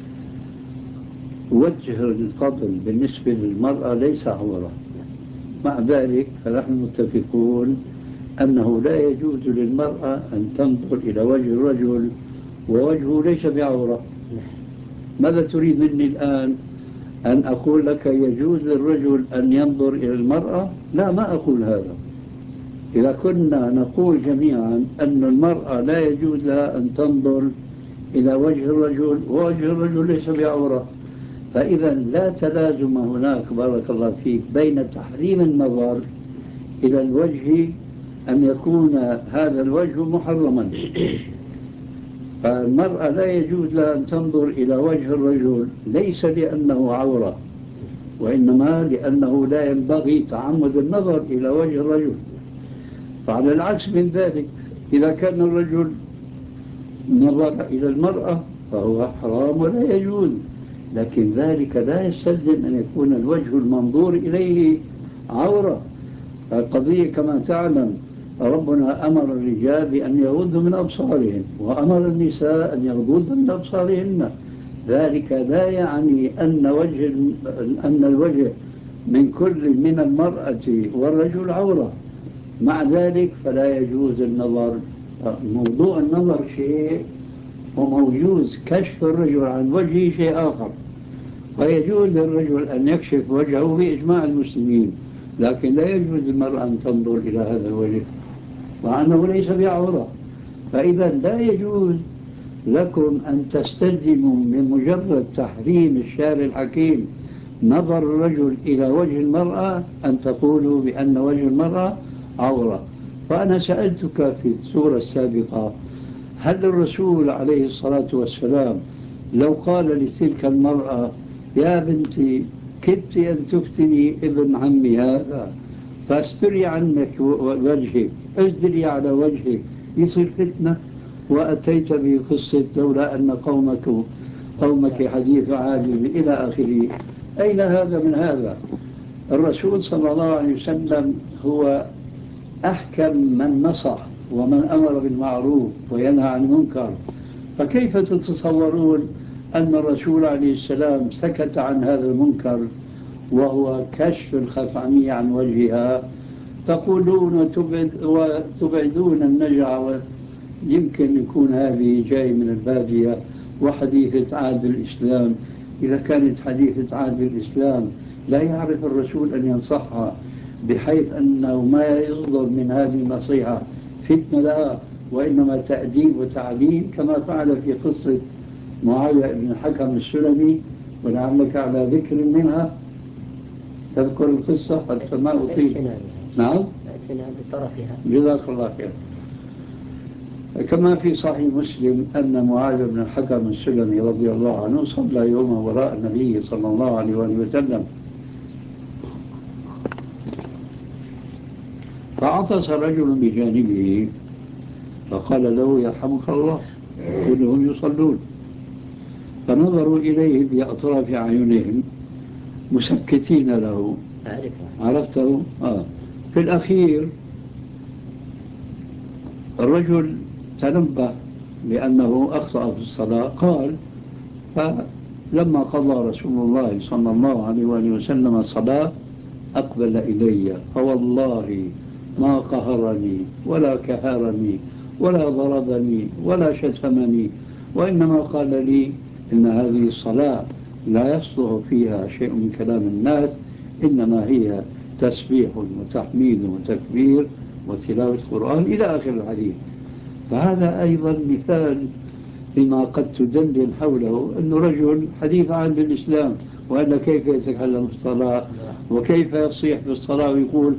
وجه الفضل بالنسبة للمرأة ليس عورة، مع ذلك فنحن متفقون أنه لا يجوز للمرأة أن تنظر إلى وجه الرجل ووجهه ليس بعورة. ماذا تريد مني الآن؟ أن أقول لك يجوز للرجل أن ينظر إلى المرأة؟ لا، ما أقول هذا. إذا كنا نقول جميعا أن المرأة لا يجوز لها أن تنظر إلى وجه الرجل ووجه الرجل ليس بعورة، فإذا لا تلازم هناك بارك الله فيك بين تحريم النظر إلى الوجه أن يكون هذا الوجه محرما. فالمرأة لا يجوز لها أن تنظر إلى وجه الرجل ليس لأنه عورة، وإنما لأنه لا ينبغي تعمد النظر إلى وجه الرجل. فعلى العكس من ذلك، إذا كان الرجل نظر إلى المرأة فهو حرام ولا يجوز، لكن ذلك لا يستلزم أن يكون الوجه المنظور إليه عورة. القضية كما تعلم ربنا أمر الرجال بأن يغضوا من أبصارهم، وأمر النساء أن يغضضن من أبصارهن. ذلك لا يعني أن الوجه من كل من المرأة والرجل عورة. مع ذلك فلا يجوز النظر. موضوع النظر شيء، وموجوز كشف الرجل عن وجهه شيء آخر. ويجوز للرجل أن يكشف وجهه بإجماع المسلمين، لكن لا يجوز للمرأة أن تنظر إلى هذا الوجه، وأنه ليس بعورة. فإذا لا يجوز لكم أن تستلزموا من مجرد تحريم الشارع الحكيم نظر الرجل إلى وجه المرأة أن تقولوا بأن وجه المرأة عورة. فأنا سألتك في السورة السابقة، هل الرسول عليه الصلاة والسلام لو قال لتلك المرأة يا بنتي كدت أن تفتني ابن عمي هذا فاستري عنك وجهك، اسدلي على وجهك، يصير فتنة؟ وأتيت بقصة لولا أن قومك حديث عالم إلى آخره. أين هذا من هذا؟ الرسول صلى الله عليه وسلم هو أحكم من نصح ومن أمر بالمعروف وينهى عن المنكر، فكيف تتصورون أن الرسول عليه السلام سكت عن هذا المنكر وهو كشف الخفعمية عن وجهها؟ تقولون وتبعدون النجع، يمكن يكون هذه جاي من البادية وحديثة عهد بالإسلام. إذا كانت حديثة عهد بالإسلام لا يعرف الرسول أن ينصحها، بحيث أنه ما يصدر من هذه النصيحة فتنة لها، وإنما تأديب وتعليم، كما فعل في قصة معاوية بن الحكم السلمي، ولعلك على ذكر منها. تذكر القصة حتى ما أطيل. نعم، أتنا بطرفها. جزاك الله خير. كما في صحيح مسلم أن معاذ بن الحكم السلمي رضي الله عنه صلى يوما وراء النبي صلى الله عليه وسلم، فعطس رجل بجانبه فقال له يرحمك الله، كلهم يصلون. فنظروا إليه بأطراف أعينهم مسكتين له. عرفته؟ في الأخير الرجل تنبه بأنه أخطأ في الصلاة، قال: فلما قضى رسول الله صلى الله عليه وسلم الصلاة أقبل إلي، فوالله ما قهرني ولا كهرني ولا ضربني ولا شتمني، وإنما قال لي إن هذه الصلاة لا يصلح فيها شيء من كلام الناس، إنما هي تسبيح وتحميد وتكبير وتلاوة قرآن إلى آخر الحديث. فهذا أيضا مثال بما قد تدندن حوله، أنه رجل حديث عن بالإسلام، وأن كيف يتكلم في الصلاة وكيف يصيح في الصلاة ويقول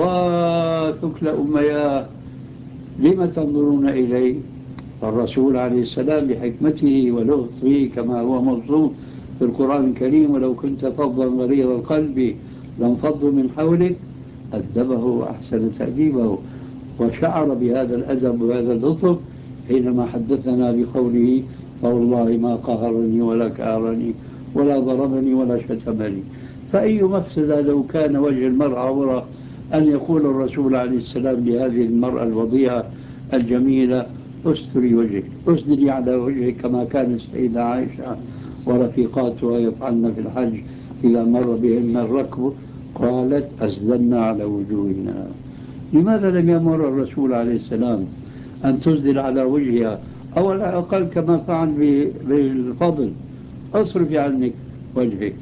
وثكل أمياه، لما تنظرون إليه؟ فالرسول عليه السلام بحكمته ولطفه كما هو موصوف في القرآن الكريم: ولو كنت فظا غليظ القلب لانفضوا من حولك، أدبه وأحسن تأديبه، وشعر بهذا الأدب وهذا اللطف حينما حدثنا بقوله: فوالله ما قهرني ولا كهرني ولا ضربني ولا شتمني. فأي مفسدة لو كان وجه المرأة عورة أن يقول الرسول عليه السلام لهذه المرأة الوضيعة الجميلة: استري وجهك، اسدلي على وجهك، كما كانت السيدة عائشة ورفيقاتها يفعلن في الحج إذا مر بهن الركب قالت: أسدلنا على وجوهنا. لماذا لم يأمر الرسول عليه السلام أن تسدل على وجهها، أو على الأقل كما فعل بالفضل: اصرف عنك وجهك؟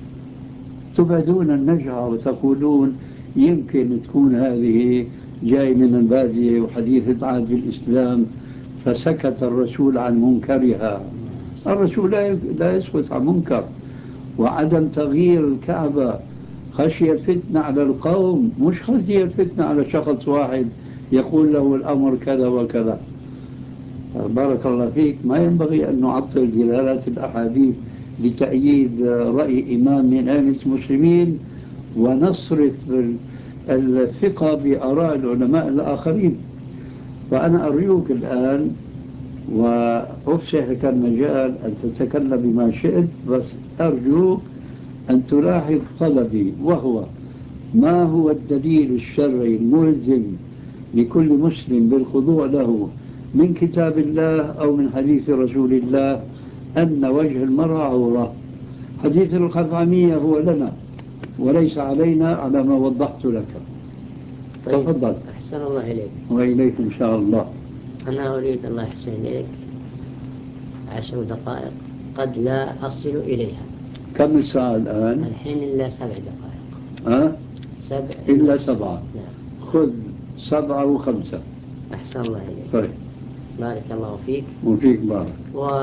تبعدون النجعة وتقولون يمكن تكون هذه جاي من البادية وحديثة عهد بالإسلام، فسكت الرسول عن منكرها. الرسول لا يسكت عن منكر. وعدم تغيير الكعبة خشية الفتنة على القوم، مش خشية الفتنة على شخص واحد يقول له الأمر كذا وكذا. بارك الله فيك. ما ينبغي أن نعطل دلالات الأحاديث لتأييد رأي إمام من أئمة المسلمين ونصرف الثقة بآراء العلماء الآخرين. فأنا أرجوك الآن وأفسح لك المجال أن تتكلم بما شئت، بس أرجوك أن تلاحظ طلبي، وهو ما هو الدليل الشرعي الملزم لكل مسلم بالخضوع له من كتاب الله أو من حديث رسول الله أن وجه المرأة عورة. حديث الخثعمية هو لنا وليس علينا على ما وضحت لك. طيب. تفضل. أحسن الله إليك. وإليكم إن شاء الله. أنا أريد الله يحسن إليك 10 دقائق قد لا أصل إليها. كم الساعة الآن؟ الحين إلا 7 دقائق. 7 إلا 7. نعم. خذ 7 و5. أحسن الله إليك. طيب. بارك الله فيك. وفيك بارك.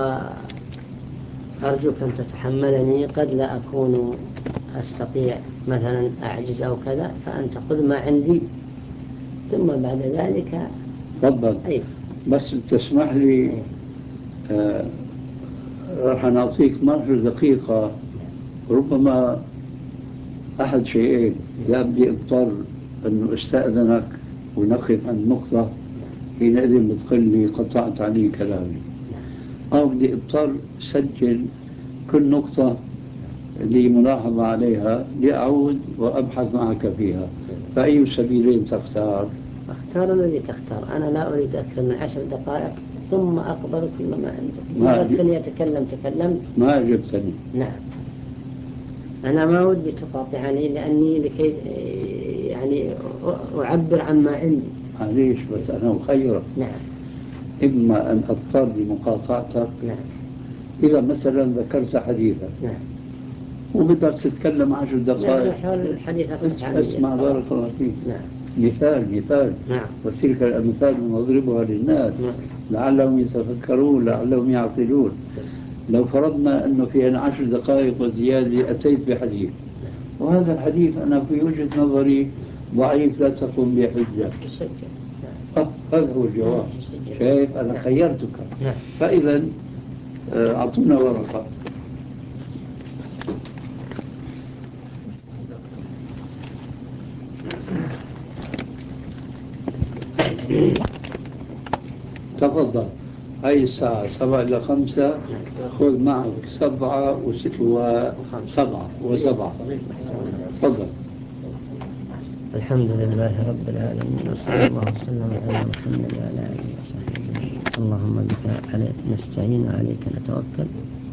وأرجوك أن تتحملني، قد لا أكون أستطيع مثلا أعجز أو كذا، فأنت خذ ما عندي ثم بعد ذلك. تفضل. أي. بس تسمح لي راح نعطيك 12 دقيقة. ربما أحد شيئين: يا بدي أضطر أنه أستأذنك ونقف عن نقطة حينئذ بتقول لي قطعت علي كلامي، أو بدي أضطر سجل كل نقطة لي ملاحظة عليها لأعود وأبحث معك فيها. فأي سبيلين تختار؟ اختار الذي تختار. أنا لا أريد أكثر من 10 دقائق ثم أقبل كل ما عندك. ما أردتني أتكلم تكلمت. ما أجبتني. نعم. أنا ما ودي تقاطعني لأني لكي يعني أعبر عما عندي. معليش بس أنا أخيرك. نعم. إما أن أضطر بمقاطعتك. نعم. إذا مثلا ذكرت حديثا. نعم. وبدك تتكلم 10 دقائق. حول الحديث اسمع بارك الله فيك. نعم. مثال. نعم. وتلك الأمثال نضربها للناس. نعم. لعلهم يتفكرون، لعلهم يعقلون. لو فرضنا أنه في 10 دقائق وزيادة أتيت بحديث، وهذا الحديث أنا في وجهة نظري ضعيف لا تقوم بحجة، هذا هو الجواب. شايف أنا خيرتك. فإذا أعطونا ورقة. تفضل. هاي الساعة 7 إلى 5. خذ معك 7 و7. تفضل. الحمد لله رب العالمين، وصلى الله وسلم على محمد وعلى آله وصحبه. اللهم بك عليك نستعين وعليك نتوكل.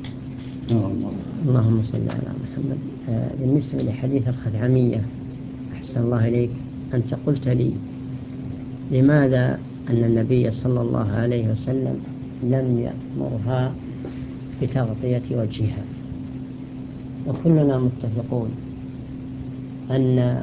اللهم صل على محمد. بالنسبة لحديث الخثعمية، أحسن الله إليك، أنت قلت لي لماذا أن النبي صلى الله عليه وسلم لم يأمرها بتغطية وجهها، وكلنا متفقون أن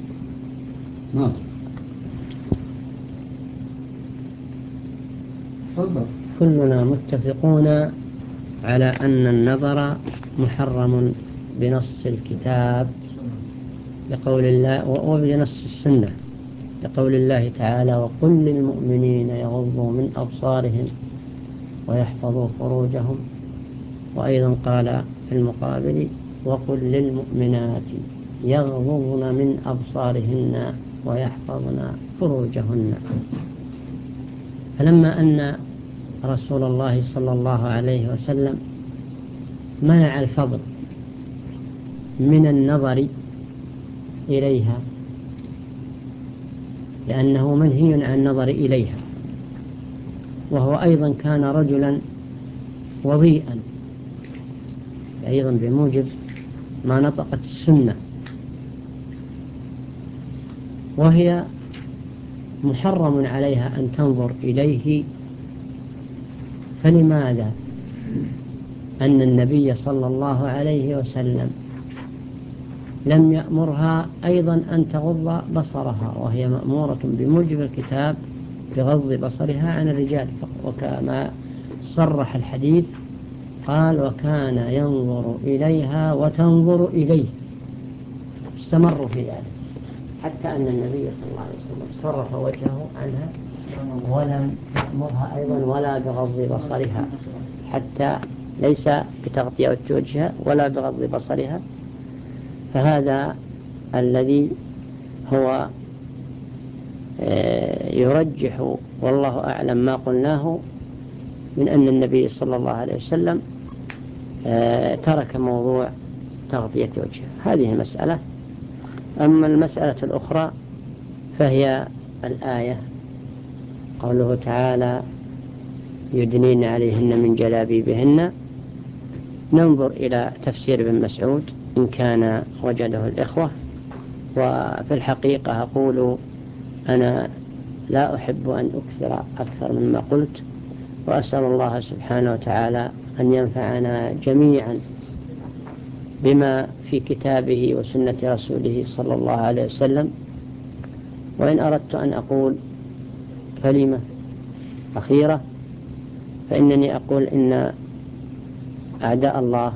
كلنا متفقون على أن النظر محرم بنص الكتاب لقول الله وبنص السنة لقول الله تعالى: وقل للمؤمنين يغضوا من أبصارهم ويحفظوا فروجهم. وأيضا قال في المقابل: وقل للمؤمنات يغضضن من أبصارهن ويحفظن فروجهن. فلما أن رسول الله صلى الله عليه وسلم منع الفضل من النظر إليها لأنه منهي عن النظر إليها، وهو أيضا كان رجلا وضيئا أيضا بموجب ما نطقت السنة، وهي محرم عليها أن تنظر إليه. فلماذا أن النبي صلى الله عليه وسلم لم يأمرها أيضا أن تغض بصرها، وهي مأمورة بموجب الكتاب بغض بصرها عن الرجال؟ وكما صرح الحديث قال: وكان ينظر إليها وتنظر إليه. استمروا في ذلك حتى أن النبي صلى الله عليه وسلم صرف وجهه عنها ولم يأمرها أيضا ولا بغض بصرها، حتى ليس بتغطية وجهها ولا بغض بصرها. فهذا الذي هو يرجح والله أعلم ما قلناه من أن النبي صلى الله عليه وسلم ترك موضوع تغطية وجهه. هذه مسألة. أما المسألة الأخرى فهي الآية، قوله تعالى يدنين عليهن من جلابيبهن. ننظر إلى تفسير ابن مسعود إن كان وجده الإخوة. وفي الحقيقة أقول أنا لا أحب أن أكثر مما قلت، وأسأل الله سبحانه وتعالى أن ينفعنا جميعا بما في كتابه وسنة رسوله صلى الله عليه وسلم. وإن أردت أن أقول كلمة أخيرة فإنني أقول إن أعداء الله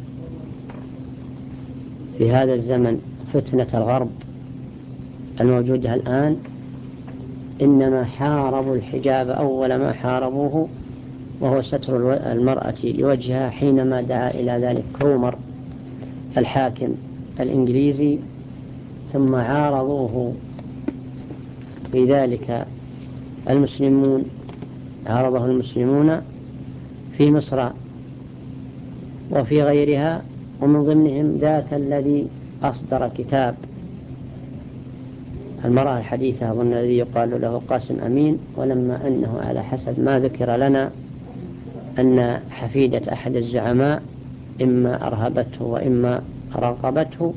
في هذا الزمن فتنة الغرب الموجودة الآن إنما حاربوا الحجاب أول ما حاربوه، وهو ستر المرأة لوجهها، حينما دعا إلى ذلك كرومر الحاكم الإنجليزي، ثم عارضوه في ذلك المسلمون، عارضه المسلمون في مصر وفي غيرها، ومن ضمنهم ذاك الذي أصدر كتاب المرأة الحديثة أظن الذي يقال له قاسم أمين. ولما أنه على حسب ما ذكر لنا أن حفيدة أحد الزعماء إما أرهبته وإما رغبته،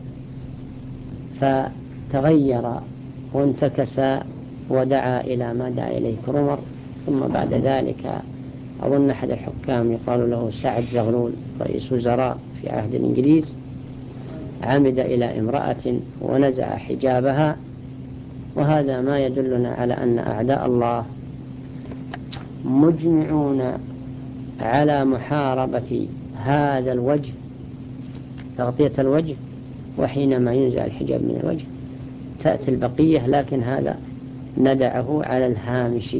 فتغير وانتكس ودعا إلى ما دعا إليه كرومر. ثم بعد ذلك أظن أحد الحكام يقال له سعد زغلول رئيس وزراء في عهد الإنجليز عمد إلى امرأة ونزع حجابها. وهذا ما يدلنا على أن أعداء الله مجمعون على محاربة هذا الوجه، تغطية الوجه. وحينما ينزع الحجاب من الوجه تأتي البقية، لكن هذا ندعه على الهامش.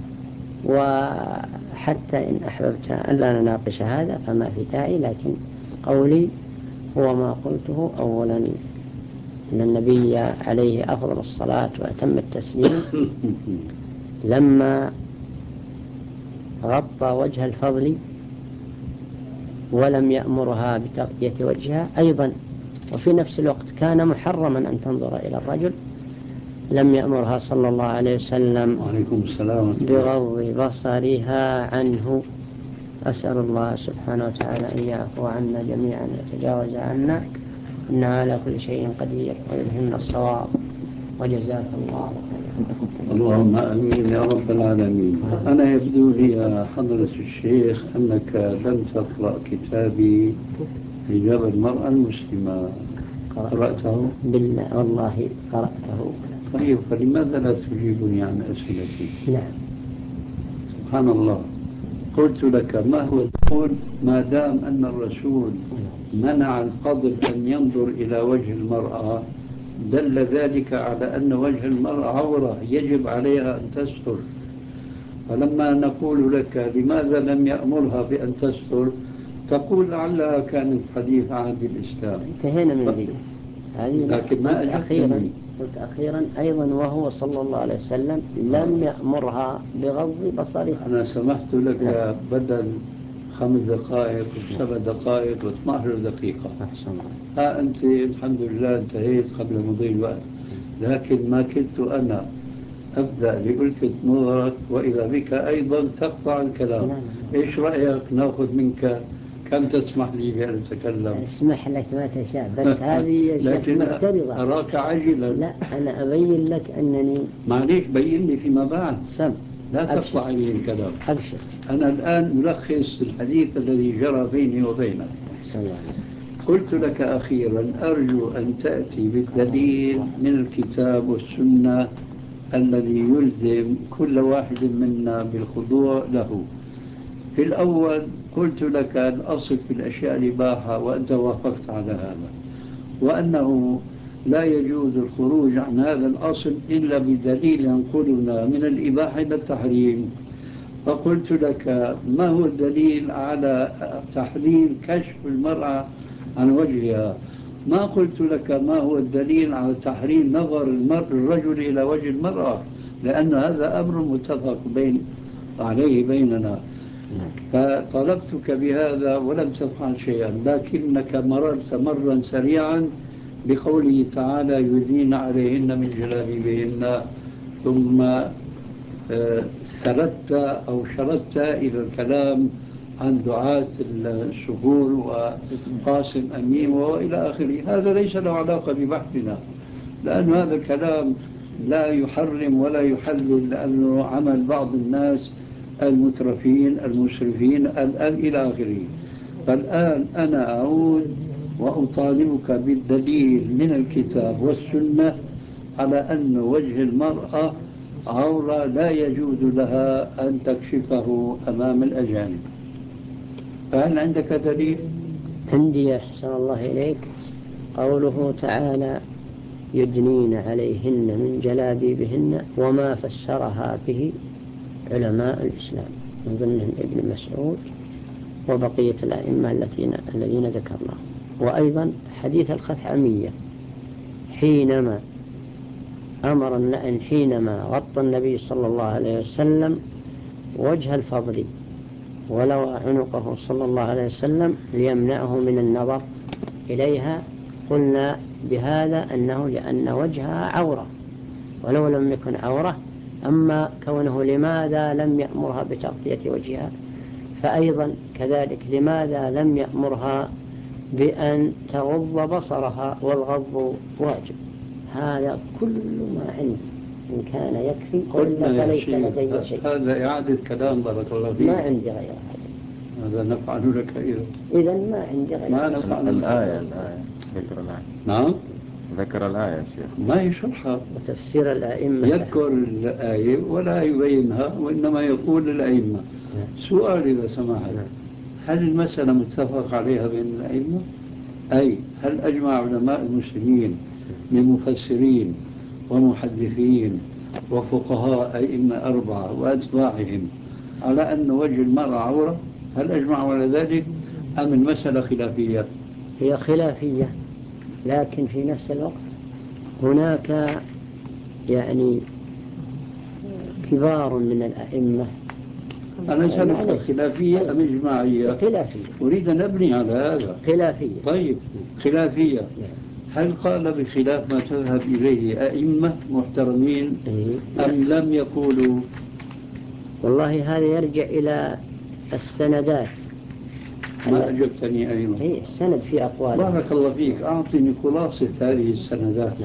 وحتى إن أحببت أن لا نناقش هذا فما في داعي، لكن قولي هو ما قلته أولا، أن النبي عليه أفضل الصلاة وأتم التسليم لما غطى وجه الفضل ولم يأمرها بتغطية وجهها أيضا، وفي نفس الوقت كان محرما أن تنظر إلى الرجل، لم يأمرها صلى الله عليه وسلم بغض بصرها عنه. أسأل الله سبحانه وتعالى أن يعفو عنا جميعا ويتجاوز عنا، إنه على كل شيء قدير، ويلهمنا الصواب. وجزاك الله خيرا. اللهم آمين يا رب العالمين. أنا يبدو لي يا حضرة الشيخ أنك لم تقرأ كتابي حجاب المرأة المسلمة. قرأته؟ بالله والله قرأته. طيب، فلماذا لا تجيبني عن أسئلتي؟ نعم. سبحان الله. قلت لك ما هو القول ما دام أن الرسول منع الفضل أن ينظر إلى وجه المرأة، دل ذلك على أن وجه المرأة عورة يجب عليها أن تستر. فلما نقول لك لماذا لم يأمرها بأن تستر، تقول لعلها كانت حديث عهد الإسلام. انتهينا من ذي هذه. لكن ما قلت أخيرا أيضا وهو صلى الله عليه وسلم لم يأمرها بغض بصرها. أنا سمحت لك بدل 5 دقائق و7 دقائق و12 دقيقة. ها أنت الحمد لله انتهيت قبل مضي الوقت، لكن ما كنت أنا أبدأ لألفت نظرك وإذا بك أيضا تقطع الكلام. إيش رأيك نأخذ منك كم تسمح لي بأن أتكلم؟ اسمح لك ما تشاء، بس هذه يا شيخ مفترضة. أراك عاجلا. لا، أنا أبين لك أنني معليش بين لي فيما بعد. لا تقطع لي الكلام. أبشر. أنا الآن ألخص الحديث الذي جرى بيني وبينك. قلت لك أخيرا أرجو أن تأتي بالدليل من الكتاب والسنة الذي يلزم كل واحد منا بالخضوع له. في الأول قلت لك الأصل في الأشياء الإباحة، وأنت وافقت على هذا، وأنه لا يجوز الخروج عن هذا الأصل إلا بدليل ينقلنا من الإباحة إلى التحريم. فقلت لك ما هو الدليل على تحريم كشف المرأة عن وجهها؟ ما قلت لك ما هو الدليل على تحريم نظر الرجل إلى وجه المرأة، لأن هذا أمر متفق عليه بيننا. فطلبتك بهذا ولم تفعل شيئا، لكنك مررت مرا سريعا بقوله تعالى يدين عليهن من جلابيبهن، ثم سردت أو شردت إلى الكلام عن دعاة السهول وقاسم أمين وإلى آخره. هذا ليس له علاقة ببحثنا، لأن هذا الكلام لا يحرم ولا يحلل، لأنه عمل بعض الناس المترفين المسرفين إلى آخره. فالآن أنا أعود وأطالبك بالدليل من الكتاب والسنة على أن وجه المرأة عورة لا يجوز لها أن تكشفه أمام الأجانب. فهل عندك دليل؟ عندي أحسن الله إليك قوله تعالى يدنين عليهن من جلابيبهن، وما فسرها به علماء الإسلام من ضمنهم ابن مسعود وبقية الأئمة الذين ذكرناهم. وأيضا حديث الخثعمية حينما غطى النبي صلى الله عليه وسلم وجه الفضل ولو عنقه صلى الله عليه وسلم ليمنعه من النظر إليها، قلنا بهذا أنه لأن وجهها عورة ولو لم يكن عورة. أما كونه لماذا لم يأمرها بتغطية وجهها، فأيضا كذلك لماذا لم يأمرها بأن تغض بصرها، والغض واجب. هذا كل ما عندي، إن كان يكفي قلنا فليس لدي شيء. هذا إعادة كلام بارك الله فيك. ما عندي غير حاجة. هذا نفعل لك إذا ما عندي غير ما حاجة. الآية ذكر الآية. نعم ذكر الآية يا شيخ، ما يشرحها. وتفسير الأئمة يذكر الآية ولا يبينها، وإنما يقول للأئمة. سؤال إذا سمحت، هل المسألة متفق عليها بين الأئمة؟ أي هل أجمع علماء المسلمين من مفسرين ومحدثين وفقهاء أئمة 4 وأتباعهم على أن وجه المرأة عورة؟ هل أجمعوا على ذلك أم المسألة خلافية؟ هي خلافية، لكن في نفس الوقت هناك يعني كبار من الأئمة. أنا أسألك خلافية أم إجماعية؟ خلافية. أريد أن أبني على هذا. خلافية. طيب خلافية. هل قال بخلاف ما تذهب إليه أئمة محترمين أم لم يقولوا؟ والله هذا يرجع إلى السندات. ما أجبتني أيضا. السند في أقوال. بارك الله فيك، أعطني خلاصة هذه السندات.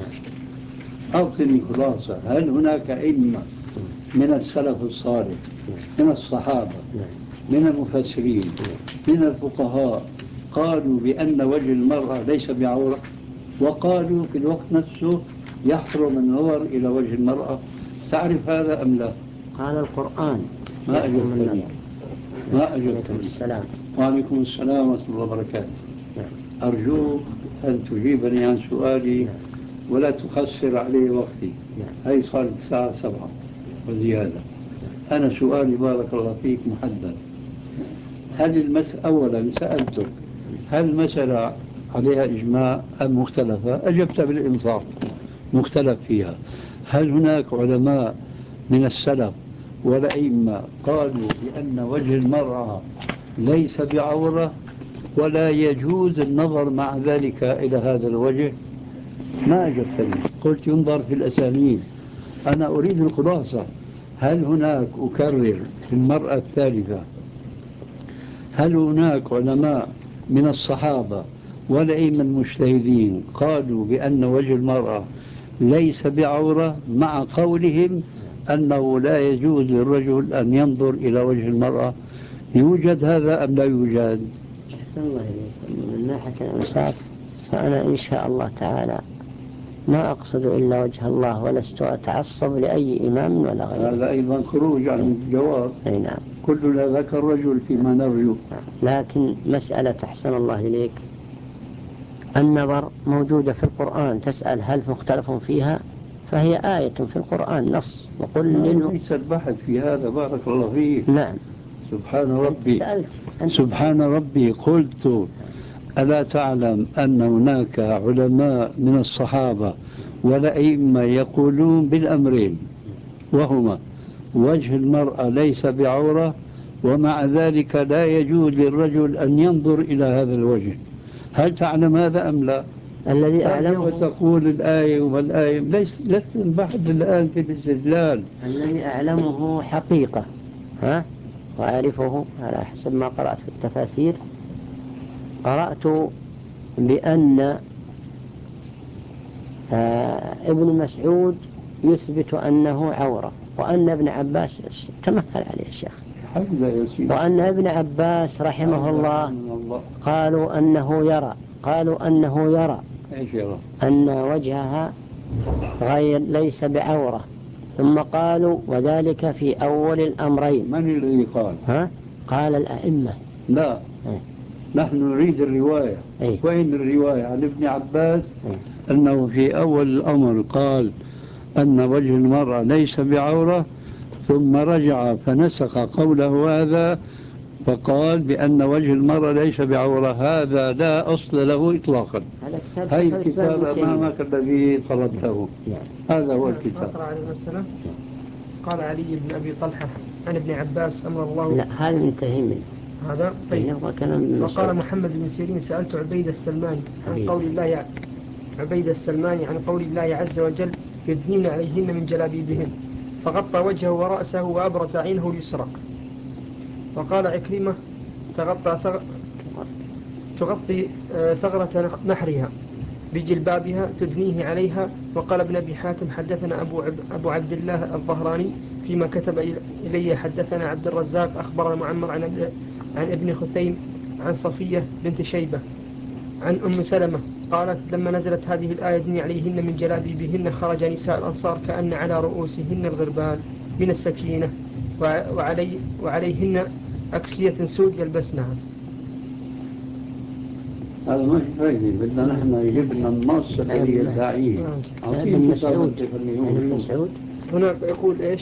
أعطني خلاصة. هل هناك أئمة من السلف الصالح من الصحابة من المفسرين من الفقهاء قالوا بأن وجه المرأة ليس بعورة، وقالوا في الوقت نفسه يحرم النظر إلى وجه المرأة؟ تعرف هذا أم لا؟ قال القرآن. ما أجبتني. السلام. وعليكم السلام ورحمة الله وبركاته. أرجوك أن تجيبني عن سؤالي ولا تخسر علي وقتي. هي صارت الساعة 7 وزيادة. أنا سؤالي بارك الله فيك محدد. هل أولا سألتك هل المسألة عليها إجماع أم مختلفة؟ أجبت بالإنصاف مختلف فيها. هل هناك علماء من السلف والأئمة قالوا بأن وجه المرأة ليس بعورة ولا يجوز النظر مع ذلك إلى هذا الوجه؟ ما أجبتني، قلت ينظر في الأسانيد. أنا أريد الخلاصة. هل هناك، أكرر في المرأة الثالثة، هل هناك علماء من الصحابة والأئمة المجتهدين قالوا بأن وجه المرأة ليس بعورة مع قولهم أنه لا يجوز للرجل أن ينظر إلى وجه المرأة؟ يوجد هذا أم لا يوجد؟ أحسن الله إليكم. من ناحية الإنصاف فأنا إن شاء الله تعالى ما أقصد إلا وجه الله، ولست أتعصب لأي إمام ولا غيره. هذا أيضا خروج عن الجواب. نعم. كلنا ذاك الرجل فيما نرجو. لكن مسألة أحسن الله إليك النظر موجودة في القرآن، تسأل هل مختلف فيها، فهي آية في القرآن نص. وقل ليس البحث في هذا، بارك الله فيك. نعم. سبحان ربي. أنت سبحان ربي. قلت ألا تعلم أن هناك علماء من الصحابة والأئمة يقولون بالأمرين، وهما وجه المرأة ليس بعورة، ومع ذلك لا يجوز للرجل أن ينظر إلى هذا الوجه. هل تعلم هذا أم لا؟ الذي أعلمه وتقول الآية والآية لست البحث الآن في الاستدلال. الذي أعلمه حقيقة وأعرفه على حسب ما قرأت في التفاسير. قرأت بأن ابن مسعود يثبت أنه عورة، وأن ابن عباس تمهل عليه الشيخ، وأن ابن عباس رحمه الله قالوا أنه يرى أن وجهها غير ليس بعورة. ثم قالوا وذلك في أول الأمرين. من الذي قال؟ قال الأئمة. لا نحن نريد الرواية. وين الرواية عن ابن عباس أنه في أول الأمر قال أن وجه المرأة ليس بعورة، ثم رجع فنسخ قوله هذا فقال بأن وجه المرأة ليس بعورة؟ هذا لا أصل له إطلاقا. هاي الكتاب أمامك الذي طلبته، هذا هو الكتاب. أقرأ على المسألة. قال علي بن أبي طلحة عن ابن عباس أمر الله. لا هذا منتهي منه هذا. طيب. وقال محمد بن سيرين سألت عبيد السلماني عن قول الله عز وجل يدنين عليهن من جلابيبهن، فغطى وجهه ورأسه وأبرز عينه اليسرى. وقال عكرمة تغطي ثغرة نحرها بجلبابها تدنيه عليها. وقال ابن أبي حاتم حدثنا أبو عبد الله الظهراني فيما كتب إلي حدثنا عبد الرزاق أخبرنا معمر عن ابن خثيم عن صفية بنت شيبة عن أم سلمة قالت لما نزلت هذه الآية يدني عليهن من جلابيبهن خرج نساء الأنصار كأن على رؤوسهن الغربال من السكينة وعليهن أكسية سود يلبسنها. هذا ما في فايدة، بدنا نحن يجبنا النص الذي يدعيه. ابن مسعود هنا يقول إيش؟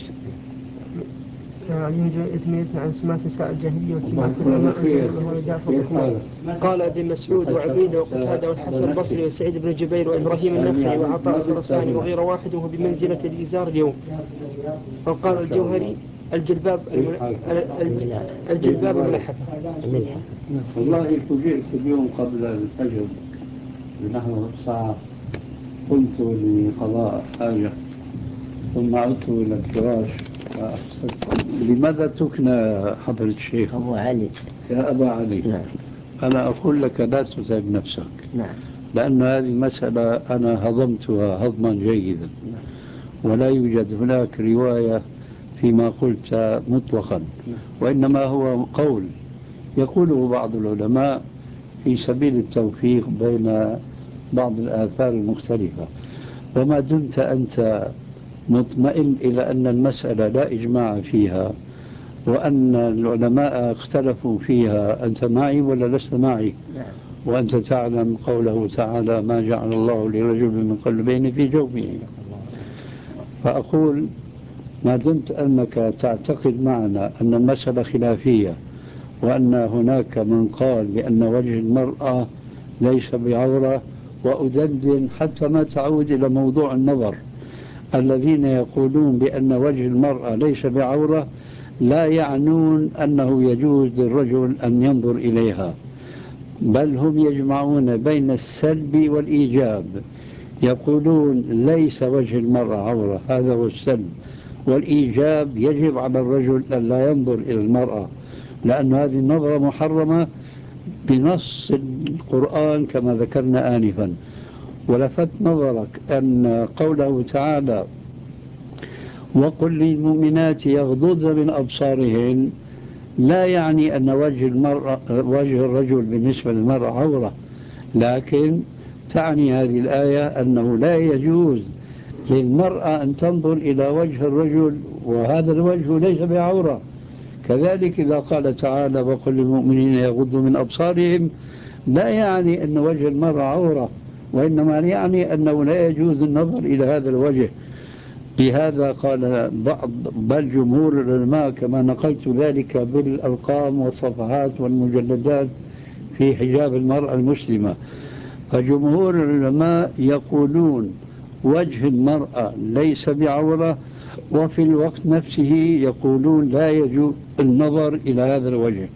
يتميزن عن سمات نساء الجاهلية وسمات العلماء. قال ابن مسعود وعبيدة وقتادة والحسن البصري وسعيد بن جبير وإبراهيم النخعي وعطاء الخرساني وغير واحد وهو بمنزلة الإزار اليوم. وقال الجوهري الجلباب ملحفة. والله فوجئت اليوم قبل الفجر بنحو ساعة، قمت لقضاء حاجة ثم عدت إلى الفراش. لماذا تكنى حضرة الشيخ؟ أبو علي. يا أبا علي. نعم. أنا أقول لك لا تتعب نفسك. نعم. لأن هذه المسألة أنا هضمتها هضما جيدا، ولا يوجد هناك رواية فيما قلت مطلقا، وإنما هو قول يقوله بعض العلماء في سبيل التوفيق بين بعض الآثار المختلفة. وما دمت أنت مطمئن إلى أن المسألة لا إجماع فيها وأن العلماء اختلفوا فيها، أنت معي ولا لست معي؟ وأنت تعلم قوله تعالى ما جعل الله لرجل من قلبين في جوفه. فأقول ما دمت أنك تعتقد معنا أن المسألة خلافية وأن هناك من قال بأن وجه المرأة ليس بعورة، وأدندن حتى ما تعود إلى موضوع النظر. الذين يقولون بأن وجه المرأة ليس بعورة لا يعنون أنه يجوز للرجل أن ينظر إليها، بل هم يجمعون بين السلب والإيجاب. يقولون ليس وجه المرأة عورة، هذا هو السلب، والإيجاب يجب على الرجل أن لا ينظر إلى المرأة، لأن هذه النظرة محرمة بنص القرآن كما ذكرنا آنفا. ولفت نظرك أن قوله تعالى وقل للمؤمنات يغضضن من أبصارهن لا يعني أن وجه الرجل بالنسبة للمرأة عورة، لكن تعني هذه الآية أنه لا يجوز للمرأة أن تنظر إلى وجه الرجل وهذا الوجه ليس بعورة. كذلك إذا قال تعالى وقل للمؤمنين يغضوا من أبصارهم لا يعني أن وجه المرأة عورة، وإنما يعني أنه لا يجوز النظر إلى هذا الوجه. لهذا قال بعض بل جمهور العلماء، كما نقلت ذلك بالأرقام والصفحات والمجلدات في حجاب المرأة المسلمة، فجمهور العلماء يقولون وجه المرأة ليس بعورة، وفي الوقت نفسه يقولون لا يجوز النظر إلى هذا الوجه.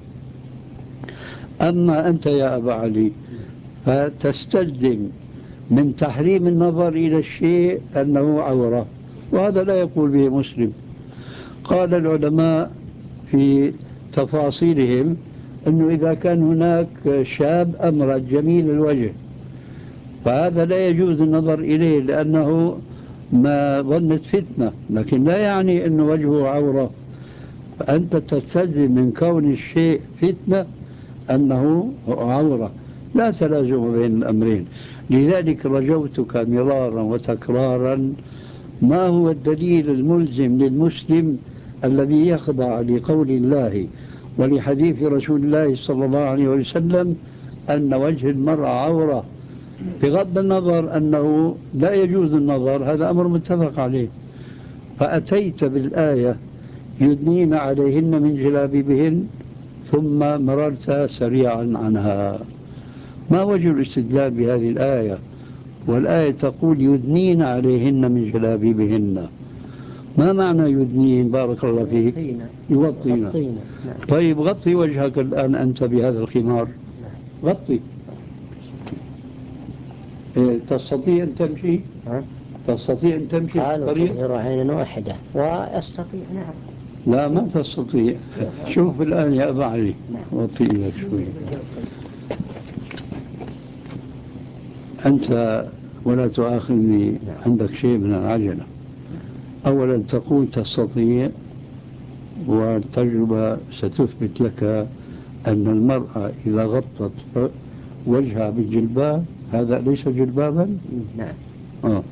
أما أنت يا أبا علي فتستلزم من تحريم النظر إلى الشيء أنه عورة، وهذا لا يقول به مسلم. قال العلماء في تفاصيلهم أنه إذا كان هناك شاب أمرد جميل الوجه فهذا لا يجوز النظر إليه لأنه ما ظنت فتنة، لكن لا يعني أن وجهه عورة. فأنت تستلزم من كون الشيء فتنة أنه عورة، لا تلازم بين الأمرين. لذلك رجوتك مرارا وتكرارا ما هو الدليل الملزم للمسلم الذي يخضع لقول الله ولحديث رسول الله صلى الله عليه وسلم أن وجه المرأة عورة، بغض النظر أنه لا يجوز النظر، هذا أمر متفق عليه. فأتيت بالآية يدنين عليهن من جلابيبهن ثم مررت سريعا عنها. ما وجه الاستدلال بهذه الآية والآية تقول يدنين عليهن من جلابيبهن؟ ما معنى يدنين بارك الله فيك؟ يغطينا. طيب غطي وجهك الآن أنت بهذا الخمار، غطي. تستطيع أن تمشي؟ تستطيع أن تمشي في الطريق؟ تظهر عين واحدة ويستطيع. نعم. لا ما تستطيع. شوف الآن يا أبا علي، غطي لك شوي أنت ولا تؤاخذني، عندك شيء من العجلة. أولا تقول تستطيع، والتجربة ستثبت لك أن المرأة إذا غطت وجهها بالجلباب هذا ليس جلبابا. نعم.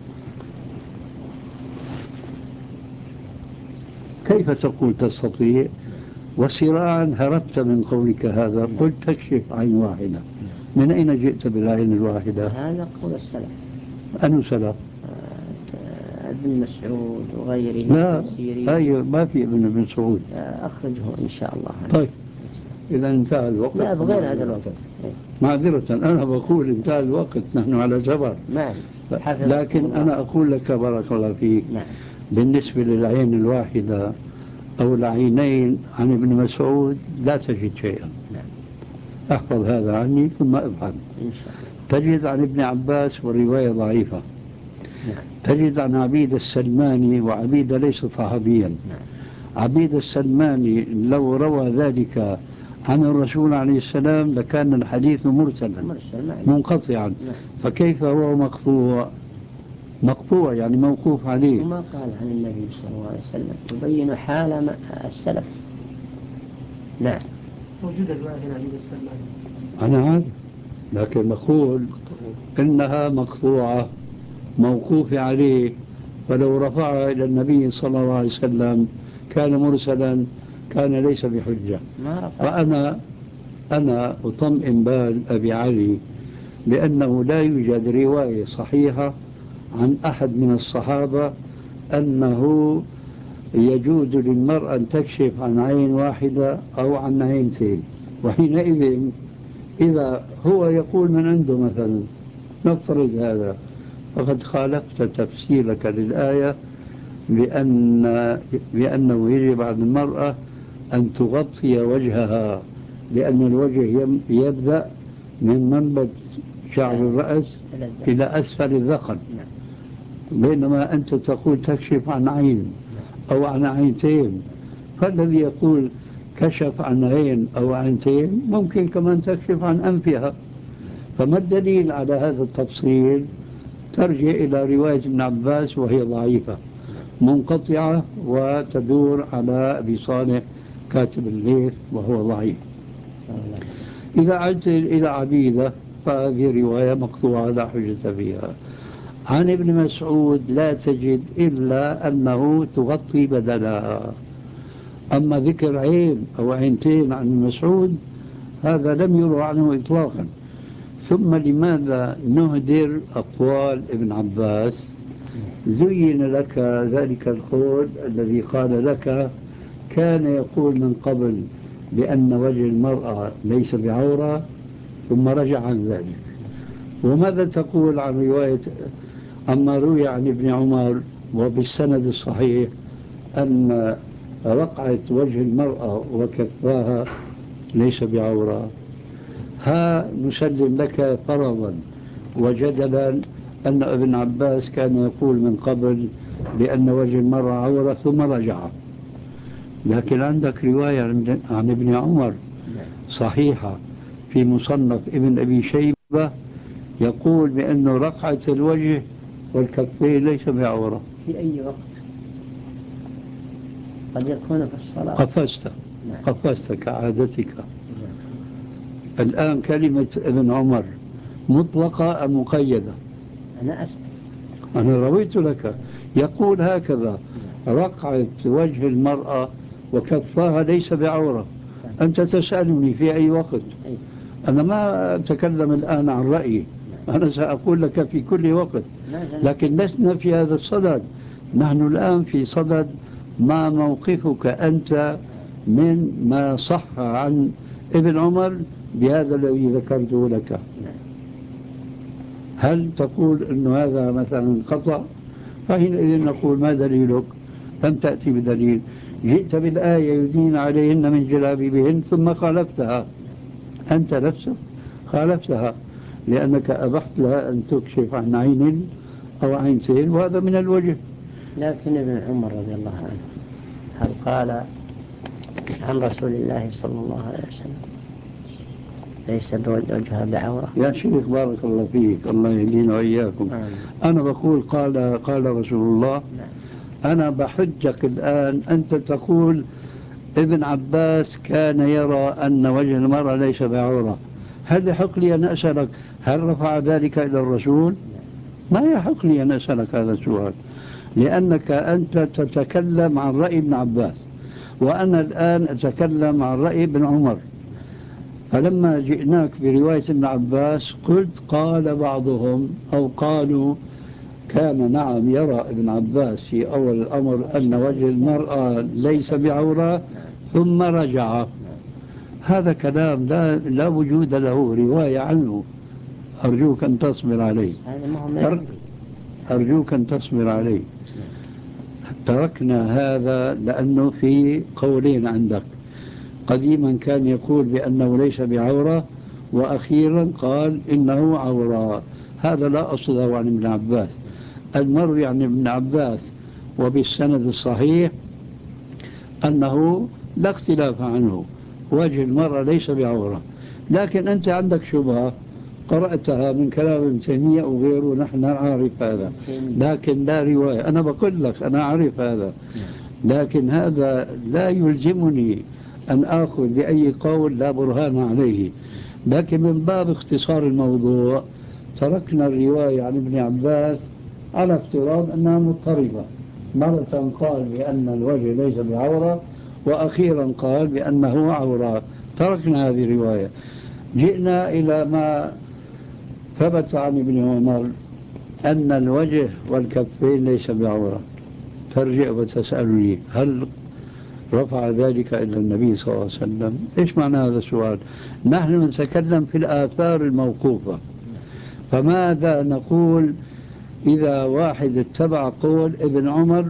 كيف تقول تستطيع وسراعا هربت من قولك هذا؟ قلت تكشف عين واحدة. من أين جئت بالعين الواحدة؟ هذا قول السلف. أنه سلف؟ ابن مسعود وغيره. لا أيوة ما في ابن مسعود. أخرجه إن شاء الله. طيب إذا انتهى الوقت. لا بغير هذا الوقت. معذرة أنا بقول انتهى الوقت، نحن على سفر. نعم. لكن أنا أقول لك بارك الله فيك. نعم. بالنسبة للعين الواحدة أو العينين عن ابن مسعود لا تجد شيئا. نعم. احفظ هذا عني ثم افهم. إن شاء الله. تجد عن ابن عباس والرواية ضعيفة. نعم. تجد عن عبيد السلماني، وعبيد ليس صحابيا. نعم. عبيد السلماني لو روى ذلك عن الرسول عليه السلام لكان الحديث مرسلا منقطعا. نعم. فكيف هو مقطوع يعني موقوف عليه؟ وما قال عن النبي صلى الله عليه وسلم يبين حال السلف. نعم. موجودة الرواية عن عبيد السلماني. أنا عارف، لكن نقول إنها مقطوعة موقوف عليه، فلو رفعها إلى النبي صلى الله عليه وسلم كان مرسلا، كان ليس بحجة. فأنا أطمئن بال أبي علي لأنه لا يوجد رواية صحيحة عن أحد من الصحابة أنه يجوز للمرأة أن تكشف عن عين واحدة أو عن عينتين. وحينئذ إذا هو يقول من عنده مثلا، نفترض هذا، فقد خالفت تفسيرك للآية بأنه يجب على المرأة أن تغطي وجهها، لأن الوجه يبدأ من منبت شعر الرأس إلى أسفل الذقن، بينما أنت تقول تكشف عن عين أو عن عينتين. فالذي يقول كشف عن عين أو عينتين ممكن كمان تكشف عن أنفها. فما الدليل على هذا التفصيل؟ ترجع إلى رواية ابن عباس وهي ضعيفة منقطعة وتدور على أبي صالح كاتب الليث وهو ضعيف. إذا عدت إلى عبيدة فهذه رواية مقطوعة لا حجة فيها. عن ابن مسعود لا تجد إلا أنه تغطي بدلها. أما ذكر عين أو عينتين عن ابن مسعود هذا لم يروى عنه إطلاقا. ثم لماذا نهدر أقوال ابن عباس؟ زين لك ذلك القول الذي قال لك كان يقول من قبل بأن وجه المرأة ليس بعورة ثم رجع عن ذلك. وماذا تقول عن رواية عما روي عن ابن عمر وبالسند الصحيح أن رقعة وجه المرأة وكفاها ليس بعورة؟ ها نسلم لك فرضا وجدلا أن ابن عباس كان يقول من قبل بأن وجه المرأة عورة ثم رجع، لكن عندك رواية عن ابن عمر صحيحة في مصنف ابن أبي شيبة يقول بأنه رقعة الوجه والكفين ليس بعورة. في أي وقت؟ قد يكون في الصلاة. قفزت كعادتك. الآن كلمة ابن عمر مطلقة أم مقيدة؟ أنا رويت لك يقول هكذا رقعة وجه المرأة وكفاها ليس بعورة. أنت تسألني في أي وقت؟ أنا ما أتكلم الآن عن رأيي، أنا سأقول لك في كل وقت، لكن لسنا في هذا الصدد. نحن الآن في صدد ما موقفك أنت من ما صح عن ابن عمر بهذا الذي ذكرته لك. هل تقول أن هذا مثلا خطأ؟ فحينئذ نقول ما دليلك؟ لم تأتي بدليل، جئت بالآية يدين عليهن من جلابيبهن ثم خالفتها، أنت نفسك خالفتها لأنك أبحت لها أن تكشف عن عين أو عينتين، وهذا من الوجه. لكن ابن عمر رضي الله عنه هل قال عن رسول الله صلى الله عليه وسلم ليس وجهها بعورة؟ يا شيخ بارك الله فيك، الله يهدينا وإياكم. أنا بقول قال رسول الله. أنا بحجك الآن، أنت تقول ابن عباس كان يرى أن وجه المرأة ليس بعورة. هل يحق لي أن أسألك هل رفع ذلك إلى الرسول؟ ما يحق لي أن أسألك هذا السؤال، لأنك أنت تتكلم عن رأي ابن عباس وأنا الآن أتكلم عن رأي ابن عمر. فلما جئناك برواية ابن عباس قلت قال بعضهم أو قالوا كان نعم يرى ابن عباس في أول الأمر أن وجه المرأة ليس بعورة ثم رجع. هذا كلام لا وجود له رواية عنه. أرجوك أن تصبر عليه، أرجوك أن تصبر عليه. تركنا هذا لأنه في قولين عندك، قديما كان يقول بأنه ليس بعورة وأخيرا قال إنه عورة. هذا لا أصل له عن ابن عباس. المروي عن ابن عباس وبالسند الصحيح أنه لا اختلاف عنه، وجه المرأة ليس بعورة. لكن أنت عندك شبهة قرأتها من كلام ابن تيمية وغيره، نحن نعرف هذا، لكن لا رواية. أنا بقول لك أنا أعرف هذا، لكن هذا لا يلزمني أن آخذ بأي قول لا برهان عليه. لكن من باب اختصار الموضوع تركنا الرواية عن ابن عباس على افتراض أنها مضطربة. مرة قال بأن الوجه ليس بعورة وأخيرا قال بأنه عورة، تركنا هذه الرواية. جئنا إلى ما ثبت عن ابن عمر أن الوجه والكفين ليس بعورة. ترجع وتسألني هل رفع ذلك إلى النبي صلى الله عليه وسلم؟ إيش معنى هذا السؤال؟ نحن نتكلم في الآثار الموقوفة، فماذا نقول إذا واحد اتبع قول ابن عمر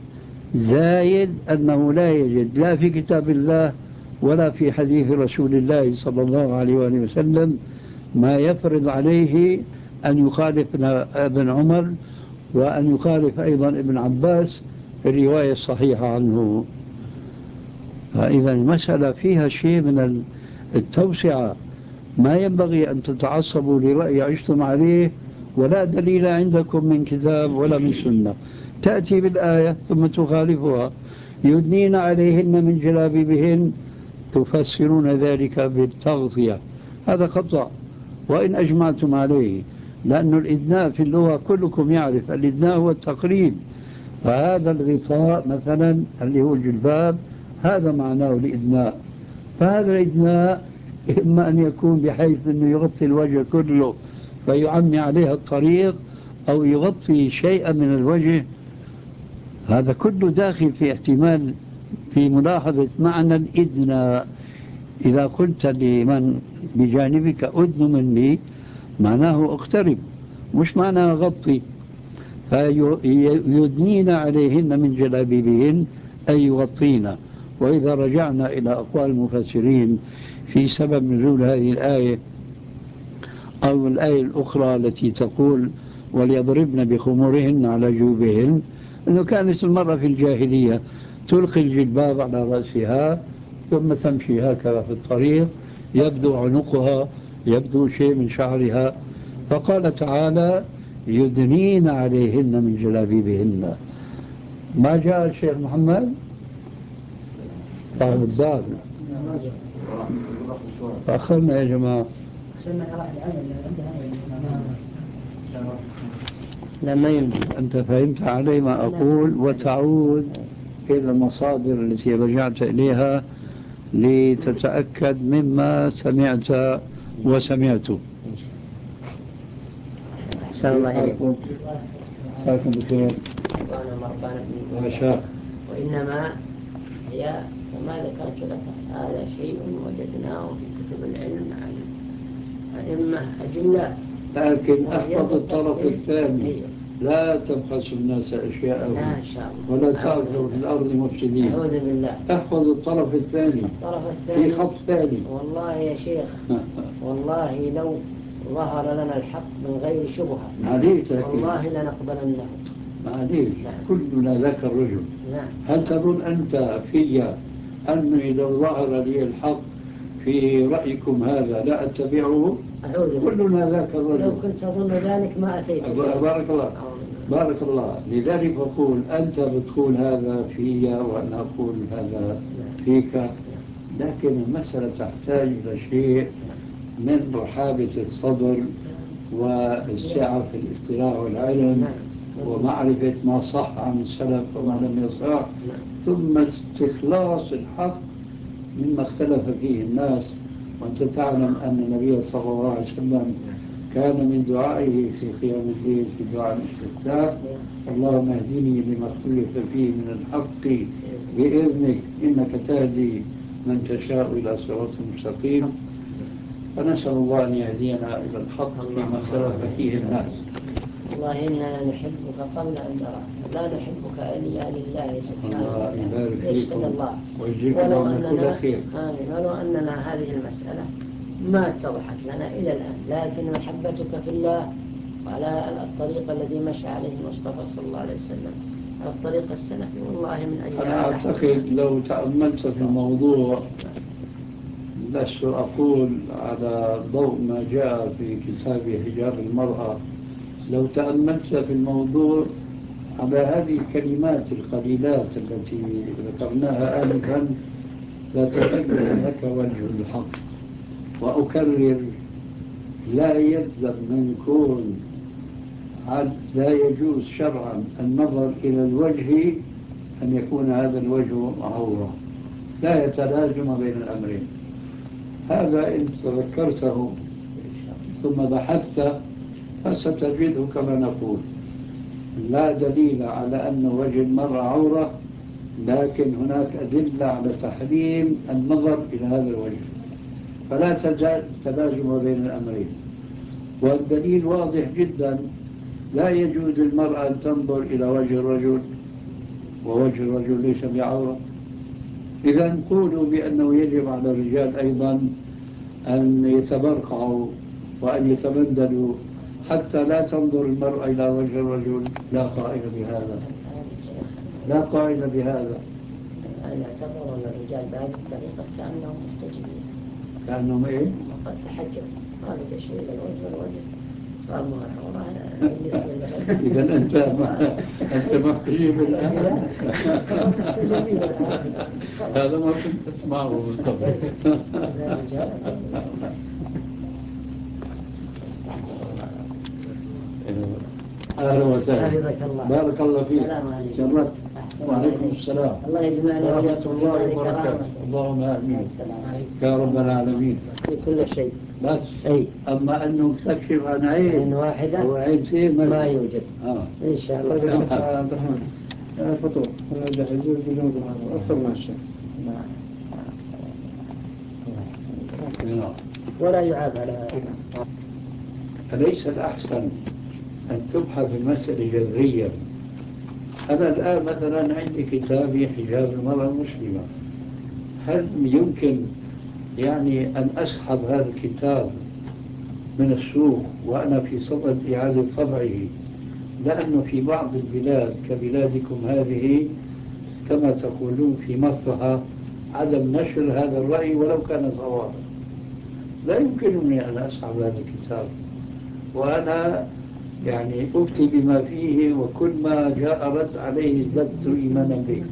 زايد أنه لا يجد لا في كتاب الله ولا في حديث رسول الله صلى الله عليه وسلم ما يفرض عليه أن يخالف ابن عمر وأن يخالف أيضا ابن عباس في الرواية الصحيحة عنه؟ فإذا المسألة فيها شيء من التوسعة. ما ينبغي أن تتعصبوا لرأي عشتم عليه ولا دليل عندكم من كتاب ولا من سنة. تأتي بالآية ثم تخالفها. يدنين عليهن من جلابيبهن، تفسرون ذلك بالتغطية. هذا خطأ وإن أجمعتم عليه، لأن الإدناء في اللغة كلكم يعرف الإدناء هو التقريب. فهذا الغطاء مثلا اللي هو الجلباب هذا معناه الإدناء، فهذا الإدناء إما أن يكون بحيث أنه يغطي الوجه كله فيعمي عليها الطريق، أو يغطي شيئا من الوجه. هذا كله داخل في احتمال في ملاحظة معنى الإذن. إذا قلت لمن بجانبك أذن مني معناه اقترب، مش معناه غطي. فيدنين عليهن من جلابيبهن أي يغطين. وإذا رجعنا إلى أقوال المفسرين في سبب نزول هذه الآية أو الآية الأخرى التي تقول وليضربن بخمورهن على جيوبهن، أنه كانت المرأة في الجاهلية تلقي الجلباب على رأسها ثم تمشي هكذا في الطريق، يبدو عنقها، يبدو شيء من شعرها. فقال تعالى يدنين عليهن من جلابيبهن. ما جاء الشيخ محمد صاحب الدار؟ تأخرنا يا جماعة. لما يمضي. أنت فهمت علي ما أقول، وتعود إلى المصادر التي رجعت إليها لتتأكد مما سمعت وسمعته. أحسن الله إليكم. ساكن بخير. ما شاء. وإنما هي كما ذكرت لك هذا شيء وجدناه في كتب العلم عن أئمة أجلاء. لكن أحفظ الطرف الثاني، لا تبخسوا الناس أشياءهم ولا تعثروا في الأرض مفسدين. أعوذ بالله. احفظ الطرف الثاني في خط ثاني. والله يا شيخ والله لو ظهر لنا الحق من غير شبهة والله لنقبلنه. معليش كلنا ذاك الرجل. هل تظن أنت في أنه إذا ظهر لي الحق في رأيكم هذا لا أتبعه؟ كلنا ذاك الرجل. لو كنت أظن ذلك ما أتيت. بارك الله بارك الله. لذلك أقول أنت بتقول هذا في وأنا أقول هذا فيك، لكن المسألة تحتاج إلى شيء من رحابة الصدر والسعة في الاطلاع والعلم ومعرفة ما صح عن السلف وما لم يصح، ثم استخلاص الحق مما اختلف فيه الناس. وأنت تعلم أن النبي صلى الله عليه وسلم كان من دعائه في قيام الليل في دعاء الاستفتاح اللهم اهدني لما اختلف فيه من الحق بإذنك إنك تهدي من تشاء إلى صراط مستقيم. فنسأل الله أن يهدينا إلى الحق فيما اختلف فيه الناس. والله إننا نحبك قبل أن نراك، لا نحبك إلا لله سبحانه وتعالى. يشهد الله. ولو أننا هذه المسألة ما اتضحت لنا إلى الآن، لكن محبتك في الله وعلى الطريق الذي مشى عليه المصطفى صلى الله عليه وسلم، الطريق السلفي، والله من أجل أنا أعتقد لو تأملت في الموضوع لست أقول على ضوء ما جاء في كتاب حجاب المرأة، لو تأملت في الموضوع على هذه الكلمات القليلات التي ذكرناها آنفا لتبين لك وجه الحق. وأكرر لا يلزم من كون لا يجوز شرعا النظر إلى الوجه أن يكون هذا الوجه عورة، لا يتلازم بين الأمرين. هذا إن تذكرته ثم بحثت فستجده كما نقول لا دليل على أن وجه المرأة عورة، لكن هناك أدلة على تحريم النظر إلى هذا الوجه، فلا تلازم بين الأمرين. والدليل واضح جدا، لا يجوز للمرأة أن تنظر إلى وجه الرجل ووجه الرجل ليس بعورة. إذا نقول بأنه يجب على الرجال أيضا أن يتبرقعوا وأن يتبندلوا حتى لا تنظر المرأة إلى وجه الرجل. لا قائل بهذا، لا قائل بهذا. أن يعتبر الرجال بهذه الطريقة كأنهم محتجبين، كأنهم إيه؟ وقد تحجب ما بقى شيء للوجه والوجه صار محورة بالنسبة للرجل. إذا أنت محتجب الآن. هذا ما كنت أسمعه بالضبط. أهلا وسهلا. بارك الله فيك. شرفت. أحسن وعليكم إليك. السلام الله يجمعني ورحمة وإياكم في الله دار وبركاته. كرامته. اللهم آمين السلام عليكم. يا رب العالمين. في كل شيء. بس أي أما أنه تكشف عن عين عين واحدة أو عينتين ما يوجد. إن شاء الله. طيب الشيخ عبد الرحمن فطور جهزوا الجنود أكثر من الشيخ ولا يعاب على أليس الأحسن أن تبحث المسألة جذريا؟ أنا الآن مثلا عندي كتابي حجاب المرأة المسلمة، هل يمكن يعني أن أسحب هذا الكتاب من السوق وأنا في صدد إعادة طبعه؟ لأنه في بعض البلاد كبلادكم هذه كما تقولون في مصلحة عدم نشر هذا الرأي ولو كان صوابا. لا يمكنني أن أسحب هذا الكتاب وأنا يعني أفتي بما فيه، وكل ما جاء رد عليه زدت إيمانا به.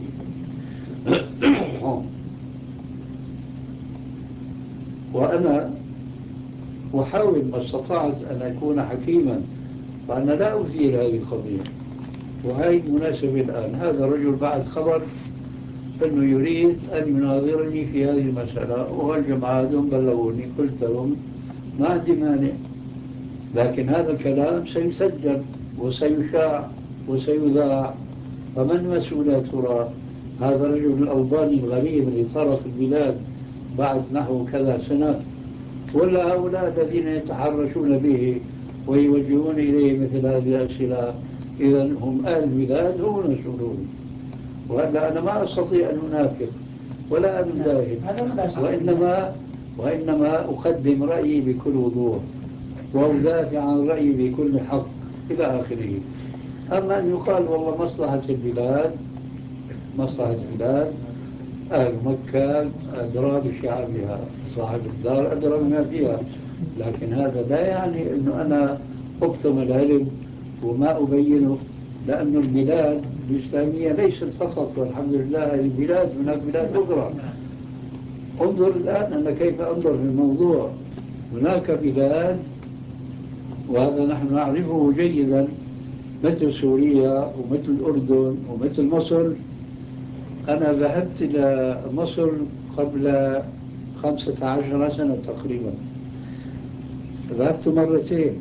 وأنا أحاول ما استطعت أن أكون حكيما، فأنا لا أثير هذه القضية. وهي المناسبة الآن، هذا الرجل بعد خبر أنه يريد أن يناظرني في هذه المسألة، والجماعة بلغوني، قلت لهم ما عندي مانع، لكن هذا الكلام سيسجل وسيشاع وسيذاع، فمن مسؤول يا ترى؟ هذا الرجل الألباني الغريب اللي صار في البلاد بعد نحو كذا سنة، ولا هؤلاء الذين يتحرشون به ويوجهون إليه مثل هذه الأسئلة؟ إذا هم أهل البلاد، هم المسؤولون. وهذا أنا ما أستطيع أن أنافق ولا أن أداهن، وإنما أقدم رأيي بكل وضوح وأدافع عن رأيي بكل حق إلى آخره. أما أن يقال والله مصلحة البلاد، مصلحة البلاد، أهل مكة أدرى بشعبها، صاحب الدار أدرى بما فيها، لكن هذا لا يعني أنه أنا أكتم العلم وما أبينه، لأن البلاد الإسلامية ليست فقط، والحمد لله البلاد، هناك بلاد أخرى. انظر الآن أنا كيف أنظر في الموضوع. هناك بلاد، وهذا نحن نعرفه جيدا، مثل سوريا ومثل الأردن ومثل مصر. أنا ذهبت إلى مصر قبل 15 سنة تقريبا، ذهبت مرتين،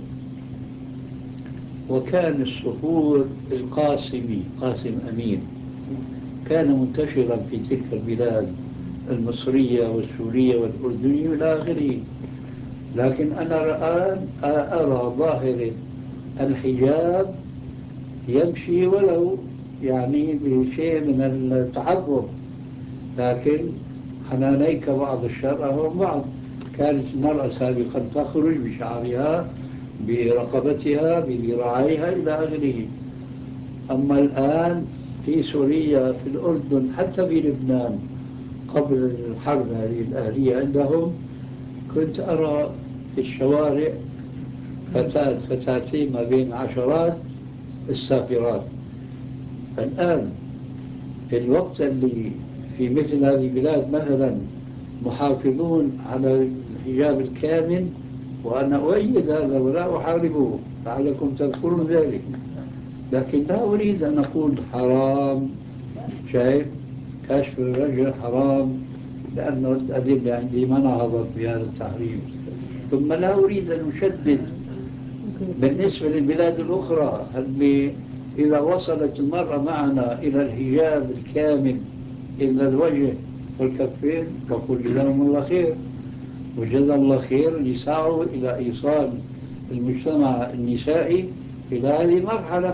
وكان السحور القاسمي، قاسم أمين، كان منتشرا في تلك البلاد المصرية والسورية والأردنية إلى آخره. لكن أنا الآن أرى ظاهرة الحجاب يمشي ولو يعني بشيء من التعرض، لكن حنانيك بعض الشرع وبعض. كانت المرأة سابقا تخرج بشعرها، برقبتها، بذراعيها إلى آخره. أما الآن في سوريا، في الأردن، حتى في لبنان قبل الحرب هذه الأهلية عندهم، كنت أرى في الشوارع فتاتين ما بين عشرات السافرات. الآن في الوقت اللي في مثل هذه البلاد مثلا محافظون على الحجاب الكامل، وأنا أؤيد هذا ولا أحاربه، لعلكم تذكرون ذلك، لكن لا أريد أن أقول حرام. شايف؟ كشف الرجل حرام، لأنه الأدلة عندي ما نهضت بهذا التحريم. ثم لا أريد أن أشدد بالنسبة للبلاد الأخرى اللي إذا وصلت المرأة معنا إلى الحجاب الكامل إلا الوجه والكفين، بقول جزاهم الله خير، وجزا الله خير اللي سعوا إلى إيصال المجتمع النسائي إلى هذه المرحلة.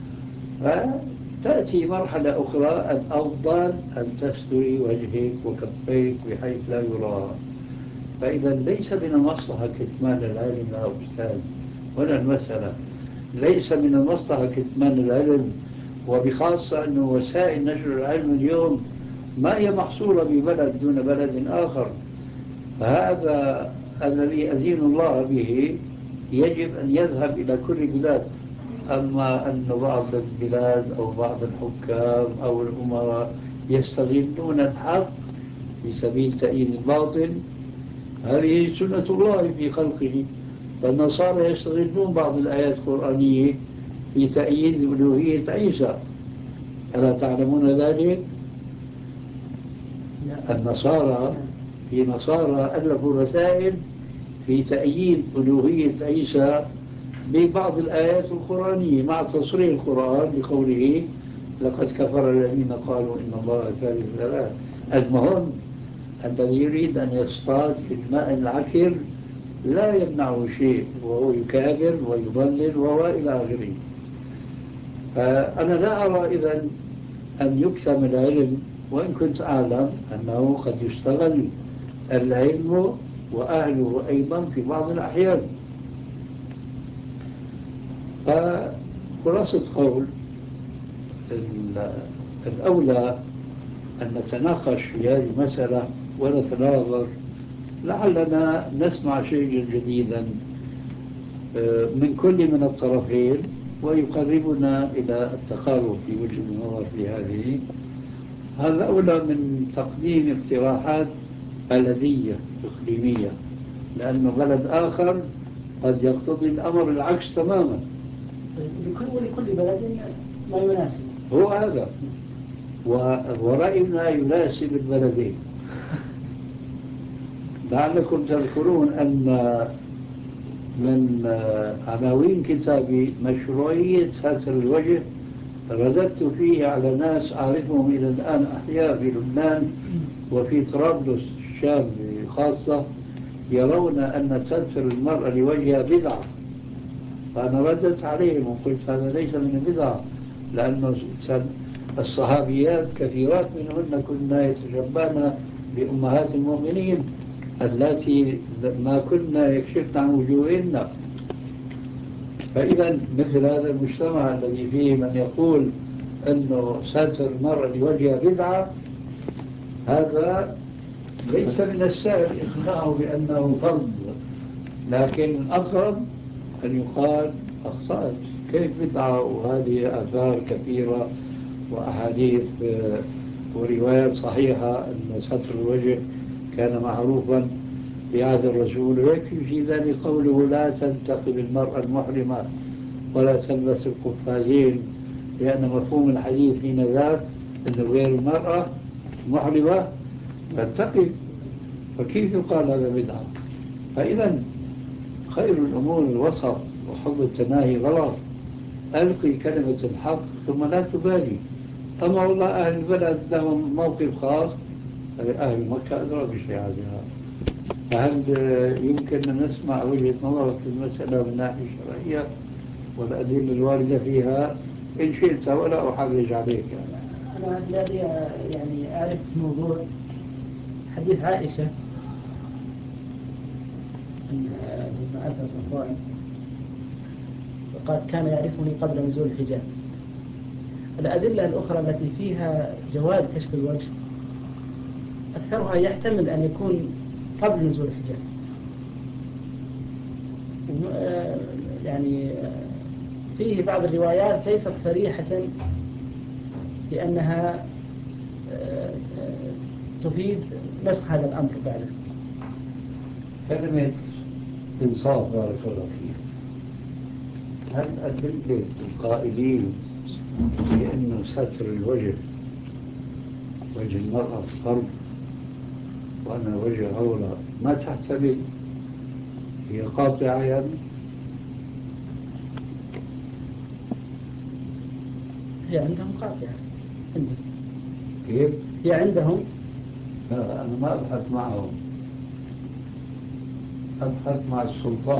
فتأتي مرحلة أخرى، الأفضل أن تستري وجهك وكفيك بحيث لا يرى. فإذا ليس من المصلحة كتمان العلم يا أستاذ، هنا المسألة ليس من المصلحة كتمان العلم، وبخاصة أن وسائل نشر العلم اليوم ما هي محصورة ببلد دون بلد آخر. فهذا الذي أدين الله به يجب أن يذهب إلى كل بلاد. أما أن بعض البلاد أو بعض الحكام أو الأمراء يستغلون الحق في سبيل تأييد الباطل، هذه سنة الله في خلقه. فالنصارى يستغلون بعض الآيات القرآنية في تأييد ألوهية عيسى، ألا تعلمون ذلك؟ النصارى في نصارى ألفوا رسائل في تأييد ألوهية عيسى ببعض الآيات القرآنية مع تصريح القرآن بقوله لقد كفر الذين قالوا إن الله ثالث ثلاثة. المهم الذي يريد أن يصطاد في الماء العكر لا يمنعه شيء وهو يكابر ويضلل وإلى آخره. فأنا لا أرى إذن أن يكتم العلم، وإن كنت أعلم أنه قد يستغل العلم وأهله أيضا في بعض الأحيان. فخلاصة قول الأولى أن نتناقش في هذه المسألة ونتناظر لعلنا نسمع شيئا جديدا من كل من الطرفين ويقربنا إلى التقارب في وجه النظر في هذه. هذا أولى من تقديم اقتراحات بلدية إقليمية، لأنه بلد آخر قد يقتضي الأمر العكس تماما. ولكل بلد ما يناسب. هو هذا، ورأينا يناسب البلدين. لعلكم تذكرون أن من عناوين كتابي مشروعية ستر الوجه رددت فيه على ناس أعرفهم إلى الآن أحياء في لبنان وفي طرابلس الشام خاصة، يرون أن ستر المرأة لوجهها بدعة. فأنا رددت عليهم وقلت هذا ليس من البدعة، لأن الصحابيات كثيرات منهن كنا يتشبهن بأمهات المؤمنين التي ما كنا يكشفن عن وجوههن. فإذا مثل هذا المجتمع الذي فيه من يقول أنه ستر المرأة لوجهها بدعة، هذا ليس من السهل إقناعه بأنه فرض، لكن الأقرب أن يقال أخطأت، كيف بدعة وهذه آثار كثيرة وأحاديث وروايات صحيحة أن ستر الوجه كان معروفا في عهد الرسول، ويكفي في ذلك قوله لا تنتقب المرأة المحرمة ولا تلبس القفازين، لأن مفهوم الحديث حين ذاك أن غير المرأة محرمة تنتقب، فكيف يقال هذا بدعة؟ فإذا خير الأمور الوسط، وحب التناهي غلط. ألقي كلمة الحق ثم لا تبالي. أما والله أهل البلد لهم موقف خاص، أهل مكة أدرى بشيء هذا. فهل يمكن أن نسمع وجهة نظرك في المسألة من ناحية شرعية والأدلة الواردة فيها إن شئت، ولا أحرج عليك؟ أنا الذي يعني أعرف موضوع حديث عائشة لما أتى صفوان وقالت كان يعرفني قبل نزول الحجاب. الأدلة الأخرى التي فيها جواز كشف الوجه أكثرها يحتمل أن يكون قبل نزول الحجاب، يعني فيه بعض الروايات ليست صريحة لأنها تفيد نسخ هذا الأمر بعده. كلمة إنصاف بارك الله فيك. هل أدلة القائلين بأن ستر الوجه وجه المرأة فرض وأن وجه عورة ما تحتمل هي قاطعة يعني؟ هي عندهم قاطعة. عندهم كيف؟ هي عندهم. لا أنا ما أبحث معهم، أبحث مع السلطان.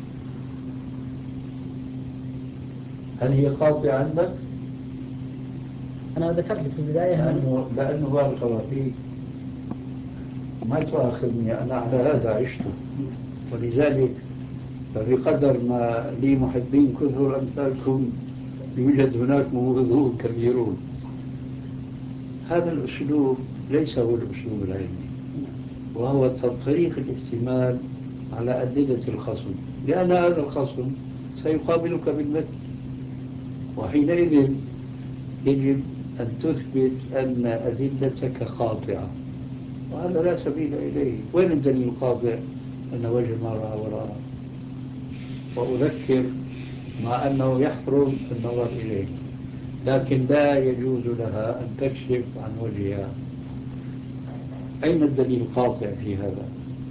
هل هي قاطعة عندك؟ أنا ذكرت لك في البداية لأنه بارك الله فيك ما تؤاخذني، أنا على هذا عشت، ولذلك فبقدر ما لي محبين كثر أمثالكم يوجد هناك مبغضون كثيرون. هذا الأسلوب ليس هو الأسلوب العلمي، وهو تطريق الاحتمال على أدلة الخصم، لأن هذا الخصم سيقابلك بالمثل، وحينئذ يجب أن تثبت أن أدلتك قاطعة، وهذا لا سبيل إليه. وين الدليل القاطع أن وجه المرأة وراء؟ وأذكر مع أنه يحرم النظر إليه، لكن لا يجوز لها أن تكشف عن وجهها. أين الدليل القاطع في هذا؟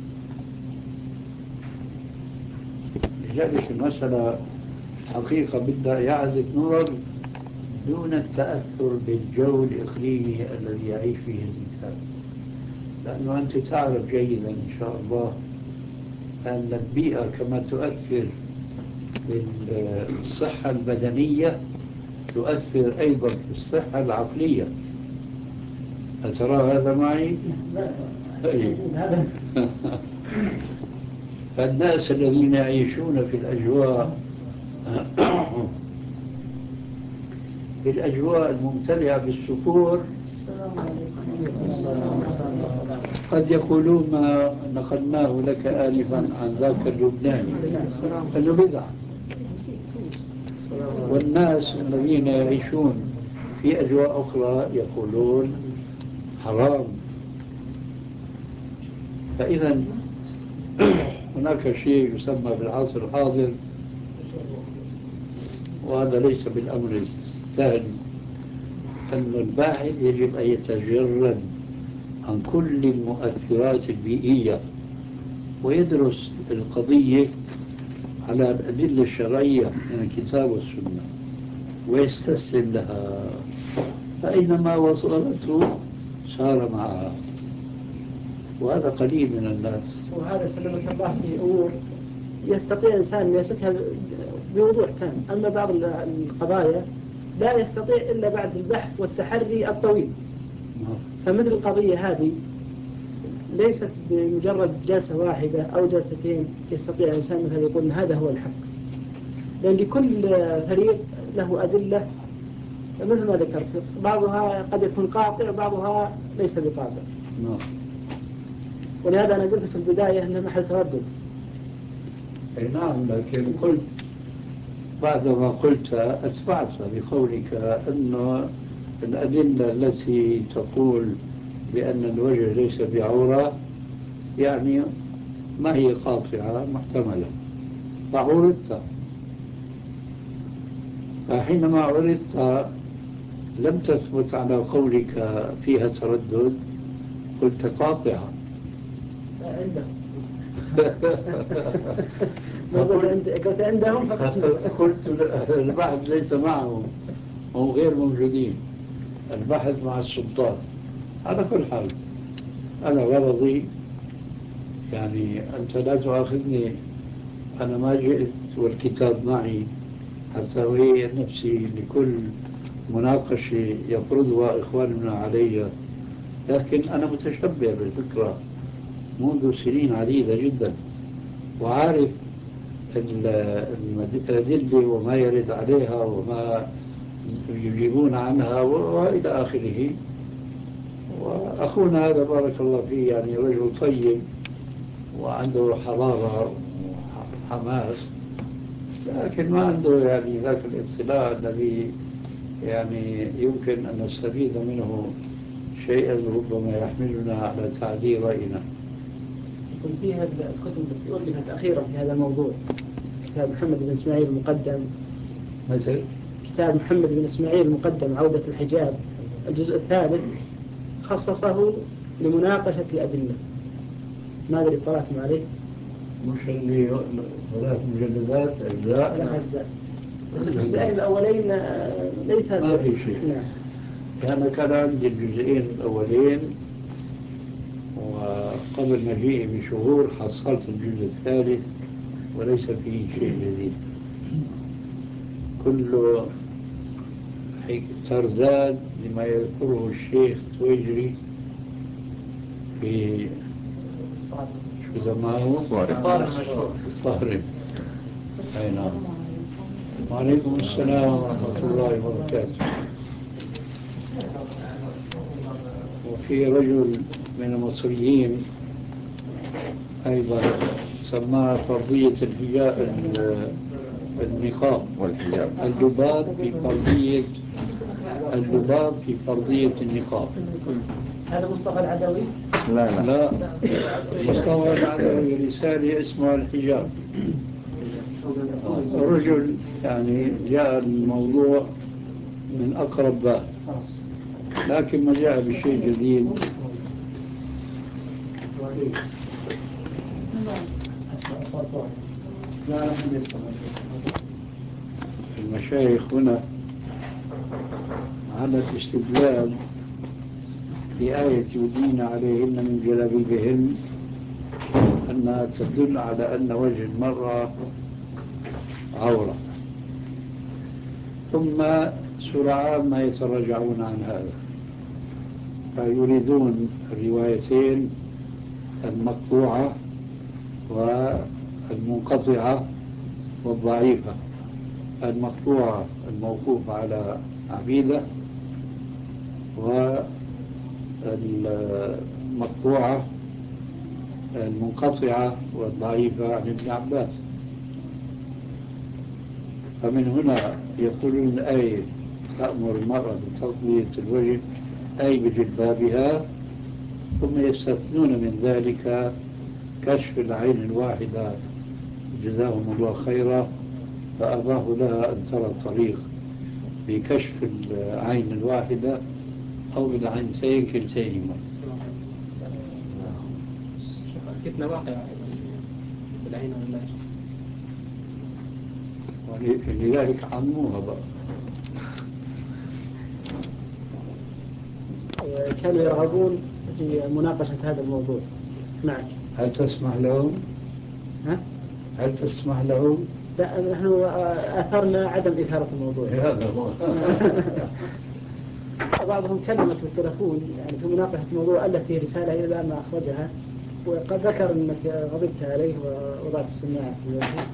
لذلك المسألة حقيقة بدها إعادة نظر دون التأثر بالجو الإقليمي الذي يعيش فيه الإنسان، لأنه أنت تعرف جيدا إن شاء الله أن البيئة كما تؤثر بالصحة البدنية تؤثر أيضا في الصحة العقلية. أترى هذا معي؟ فالناس الذين يعيشون في الأجواء الممتلئة بالصخور قد يقولون ما نقلناه لك آنفا عن ذاك اللبناني أنه بدعة. والناس الذين يعيشون في أجواء أخرى يقولون حرام. فإذا هناك شيء يسمى بالعصر الحاضر، وهذا ليس بالأمر السهل، أن الباحث يجب أن يتجرد عن كل المؤثرات البيئية ويدرس القضية على الأدلة الشرعية من الكتاب والسنة ويستسلم لها، فأينما وصلته سار معها، وهذا قليل من الناس. وهذا سلمك الله في أمور يستطيع الإنسان أن يسلكها بوضوح تام، أما بعض القضايا لا يستطيع إلا بعد البحث والتحري الطويل. فمثل القضية هذه ليست بمجرد جلسة واحدة أو جلستين يستطيع الإنسان مثلا يقول هذا هو الحق، لأن لكل فريق له أدلة مثل ما ذكرت، بعضها قد يكون قاطع وبعضها ليس بقاطع. ولهذا أنا قلت في البداية أنه محل تردد. نعم، لكن قلت بعدما قلت أتبعت بقولك أن الأدلة التي تقول بأن الوجه ليس بعورة يعني ما هي قاطعة محتملة، فعرضت. فحينما عرضت لم تثبت على قولك فيها تردد، قلت قاطعة. قلت عندهم قلت البحث ليس معهم، هم غير موجودين، البحث مع السلطات. على كل حال أنا غرضي يعني أنت لا تؤاخذني، أنا ما جئت والكتاب معي حتى أهيئ نفسي لكل مناقشة يفرضها إخواننا علي، لكن أنا متشبع بالفكرة منذ سنين عديدة جدا، وعارف الأدلة وما يرد عليها وما يجيبون عنها وإلى آخره. وأخونا هذا بارك الله فيه يعني رجل طيب وعنده حضارة وحماس، لكن ما عنده يعني ذاك الاطلاع الذي يعني يمكن أن نستفيد منه شيئا ربما يحملنا على تعديل رأينا. يكون فيها الكتب التي ألفت أخيرا في هذا الموضوع، كتاب محمد بن إسماعيل المقدم، مثل كتاب محمد بن إسماعيل المقدم عودة الحجاب الجزء الثالث خصصه لمناقشة الأدلة. ماذا اطلعتم عليه؟ مش اللي 3 مجلدات أجزاء؟ 3 أجزاء، بس الجزئين الأولين ليس ما في شيء. نعم. أنا كان عندي الجزئين الأولين، وقبل مجيئي بشهور حصلت الجزء الثالث وليس فيه شيء جديد، كله ترداد لما يذكره الشيخ تويجري في شو زمانه الصارم. أي نعم. وعليكم السلام ورحمة الله وبركاته. وفي رجل من المصريين أيضا سماه فرضية الحجاب النقاب والحجاب اللباب في فرضية النقاب. هذا مصطفى العدوي؟ لا مصطفى العدوي رسالة اسمها الحجاب. الرجل يعني جاء الموضوع من أقرب باب، لكن ما جاء بشيء جديد. المشايخ هنا على الاستدلال بآية يدين عليهن من جلابيبهن أنها تدل على أن وجه المرأة عورة، ثم سرعان ما يتراجعون عن هذا، فيريدون الروايتين المقطوعة والمنقطعة والضعيفة. المقطوعة الموقوفة على عبيدة، والمقطوعة المنقطعة والضعيفة عن ابن عباس. فمن هنا يقولون الآية تأمر المرأة بتغطية الوجه أي بجلبابها، ثم يستثنون من ذلك كشف العين الواحدة جزاهم الله خيرا، فأباه لها أن ترى الطريق بكشف العين الواحدة أو بالعينتين كلتيهما. فتنة واقعة بالعين والله، ولذلك عموها بقى. كانوا يرغبون في مناقشة هذا الموضوع معك. هل تسمح لهم؟ ها؟ هل تسمح لهم؟ لا، نحن أثرنا عدم إثارة الموضوع. هذا هو. بعضهم كلمك بالتلفون يعني في مناقشة الموضوع، ألف فيه رسالة إلى الآن ما أخرجها، وقد ذكر أنك غضبت عليه ووضعت السماعة في وجهه.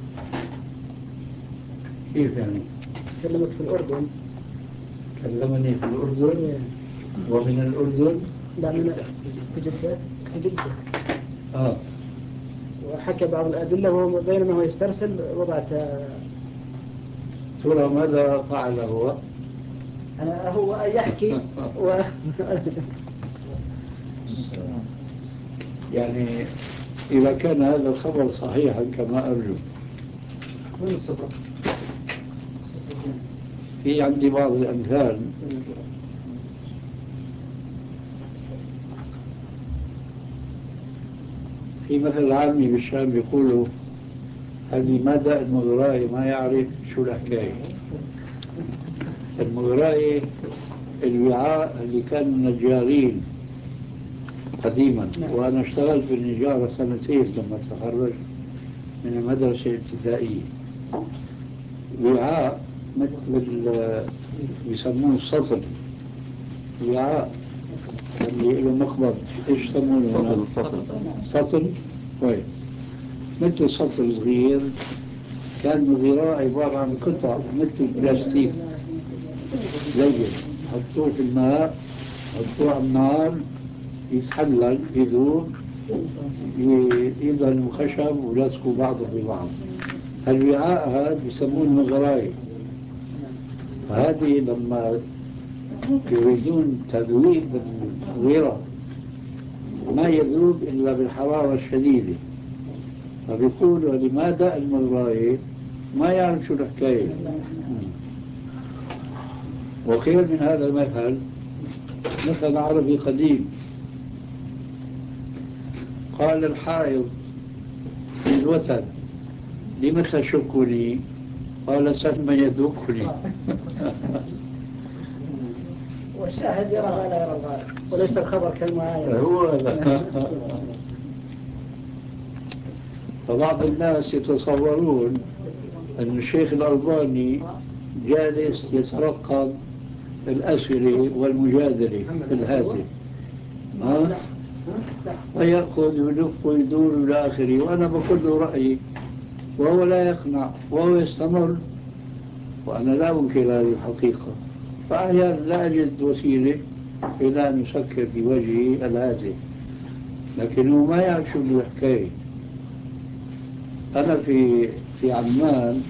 كيف يعني؟ كلمك في الأردن. كلمني في الأردن ومن الأردن؟ لا، من في جدة. في جدة. وحكى بعض الأدلة، وهو بينما هو يسترسل وضعت. ترى ماذا فعل هو؟ هو يحكي يعني إذا كان هذا الخبر صحيحا كما أرجو، من الصفر. في عندي بعض الأمثال في مثل عامي بالشام بيقولوا هذه مدى المغراي ما يعرف شو الحكاية. المغراي الوعاء اللي كانوا نجارين قديما، وأنا اشتغلت بالنجارة سنتين لما تخرجت من المدرسة الابتدائية. وعاء مثل يسموه السطل، وعاء اللي له مقبض، ايش يسمونه؟ سطل. كويس، مثل سطل صغير، كان الغراء عبارة عن قطع مثل البلاستيك زيه، حطوه في الماء، حطوه على النار، يتحلل يذوب، يظل خشب ولصقوا بعضه ببعض. الوعاء هذا بيسموه المغراي. فهذه لما يريدون تذويب الغراء ما يذوب إلا بالحرارة الشديدة، فبيقولوا لماذا المغراي ما يعرف شو الحكاية. وخير من هذا المثل مثل عربي قديم، قال الحائض للوتد لم تشكني؟ قال سلم يدكني. والشاهد يرى ما لا يرى الغالب، وليس الخبر كالمعاينة. هو هذا. فبعض الناس يتصورون أن الشيخ الألباني جالس يترقب الأسئلة والمجادلة في الهاتف، ويأخذ ويلف ويدور إلى آخره، وأنا بقول له رأيي وهو لا يقنع وهو يستمر، وأنا لا أنكر هذه الحقيقة. فأحيانا لا أجد وسيلة إلى أن يسكر في وجهي الهاتف، لكنه ما يعرف شو الحكاية. أنا في عمان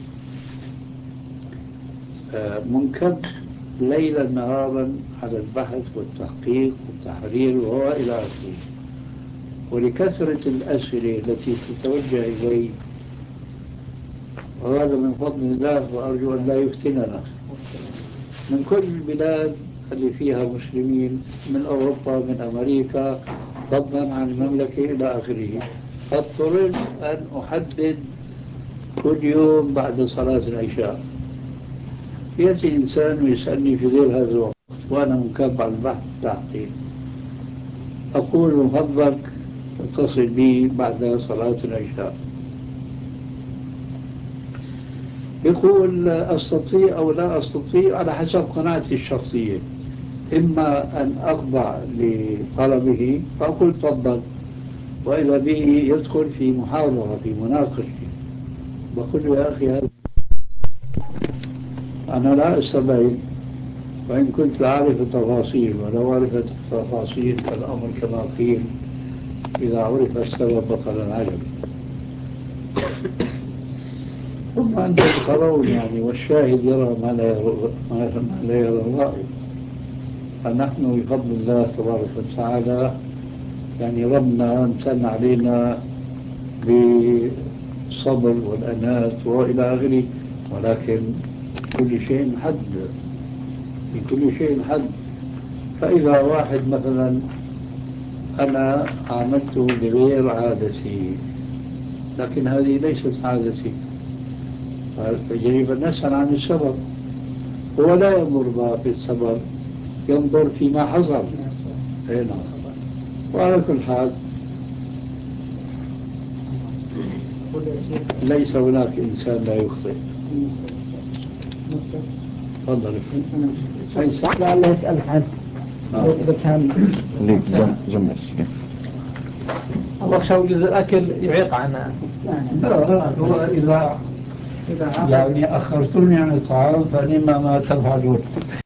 منكب ليلا نهارا على البحث والتحقيق والتحرير وإلى آخره، ولكثرة الأسئلة التي تتوجه إلي، وهذا من فضل الله وأرجو أن لا يفتننا، من كل البلاد اللي فيها مسلمين، من أوروبا، من أمريكا، فضلا عن المملكة إلى آخره. فاضطررت أن أحدد كل يوم بعد صلاة العشاء يأتي إنسان ويسألني في غير هذا الوقت وأنا مكبع البحث تحتي، أقول من فضلك اتصل بي بعد صلاة العشاء. يقول أستطيع أو لا أستطيع على حسب قناعتي الشخصية، إما أن أخضع لطلبه فأقول تفضل، وإذا به يدخل في محاضرة في مناقشة بقول له يا أخي هذا أنا لا أستبعد، وإن كنت لا أعرف التفاصيل، ولو عرفت التفاصيل فالأمر كما قيل إذا عرف السبب بطل العجب. ثم أنتم ترون يعني، والشاهد يرى ما لا يرى الرائي. فنحن بفضل الله تبارك وتعالى يعني ربنا امتن علينا بالصبر والأنات وإلى آخره، ولكن كل شيء حد، لكل شيء حد. فإذا واحد مثلا أنا عاملته بغير عادتي، لكن هذه ليست عادتي، فيجب أن نسأل عن السبب. هو لا ينظر في السبب، ينظر فيما حصل. هنا وعلى كل حال ليس هناك إنسان لا يخطئ. تفضل. لعل يسألك عنه إذا كان جنب السكين. الله شاول إذا الأكل يعيق عنه. لا، هو إذا يعني أخرتوني عن الطعام فلما ما تفعلون.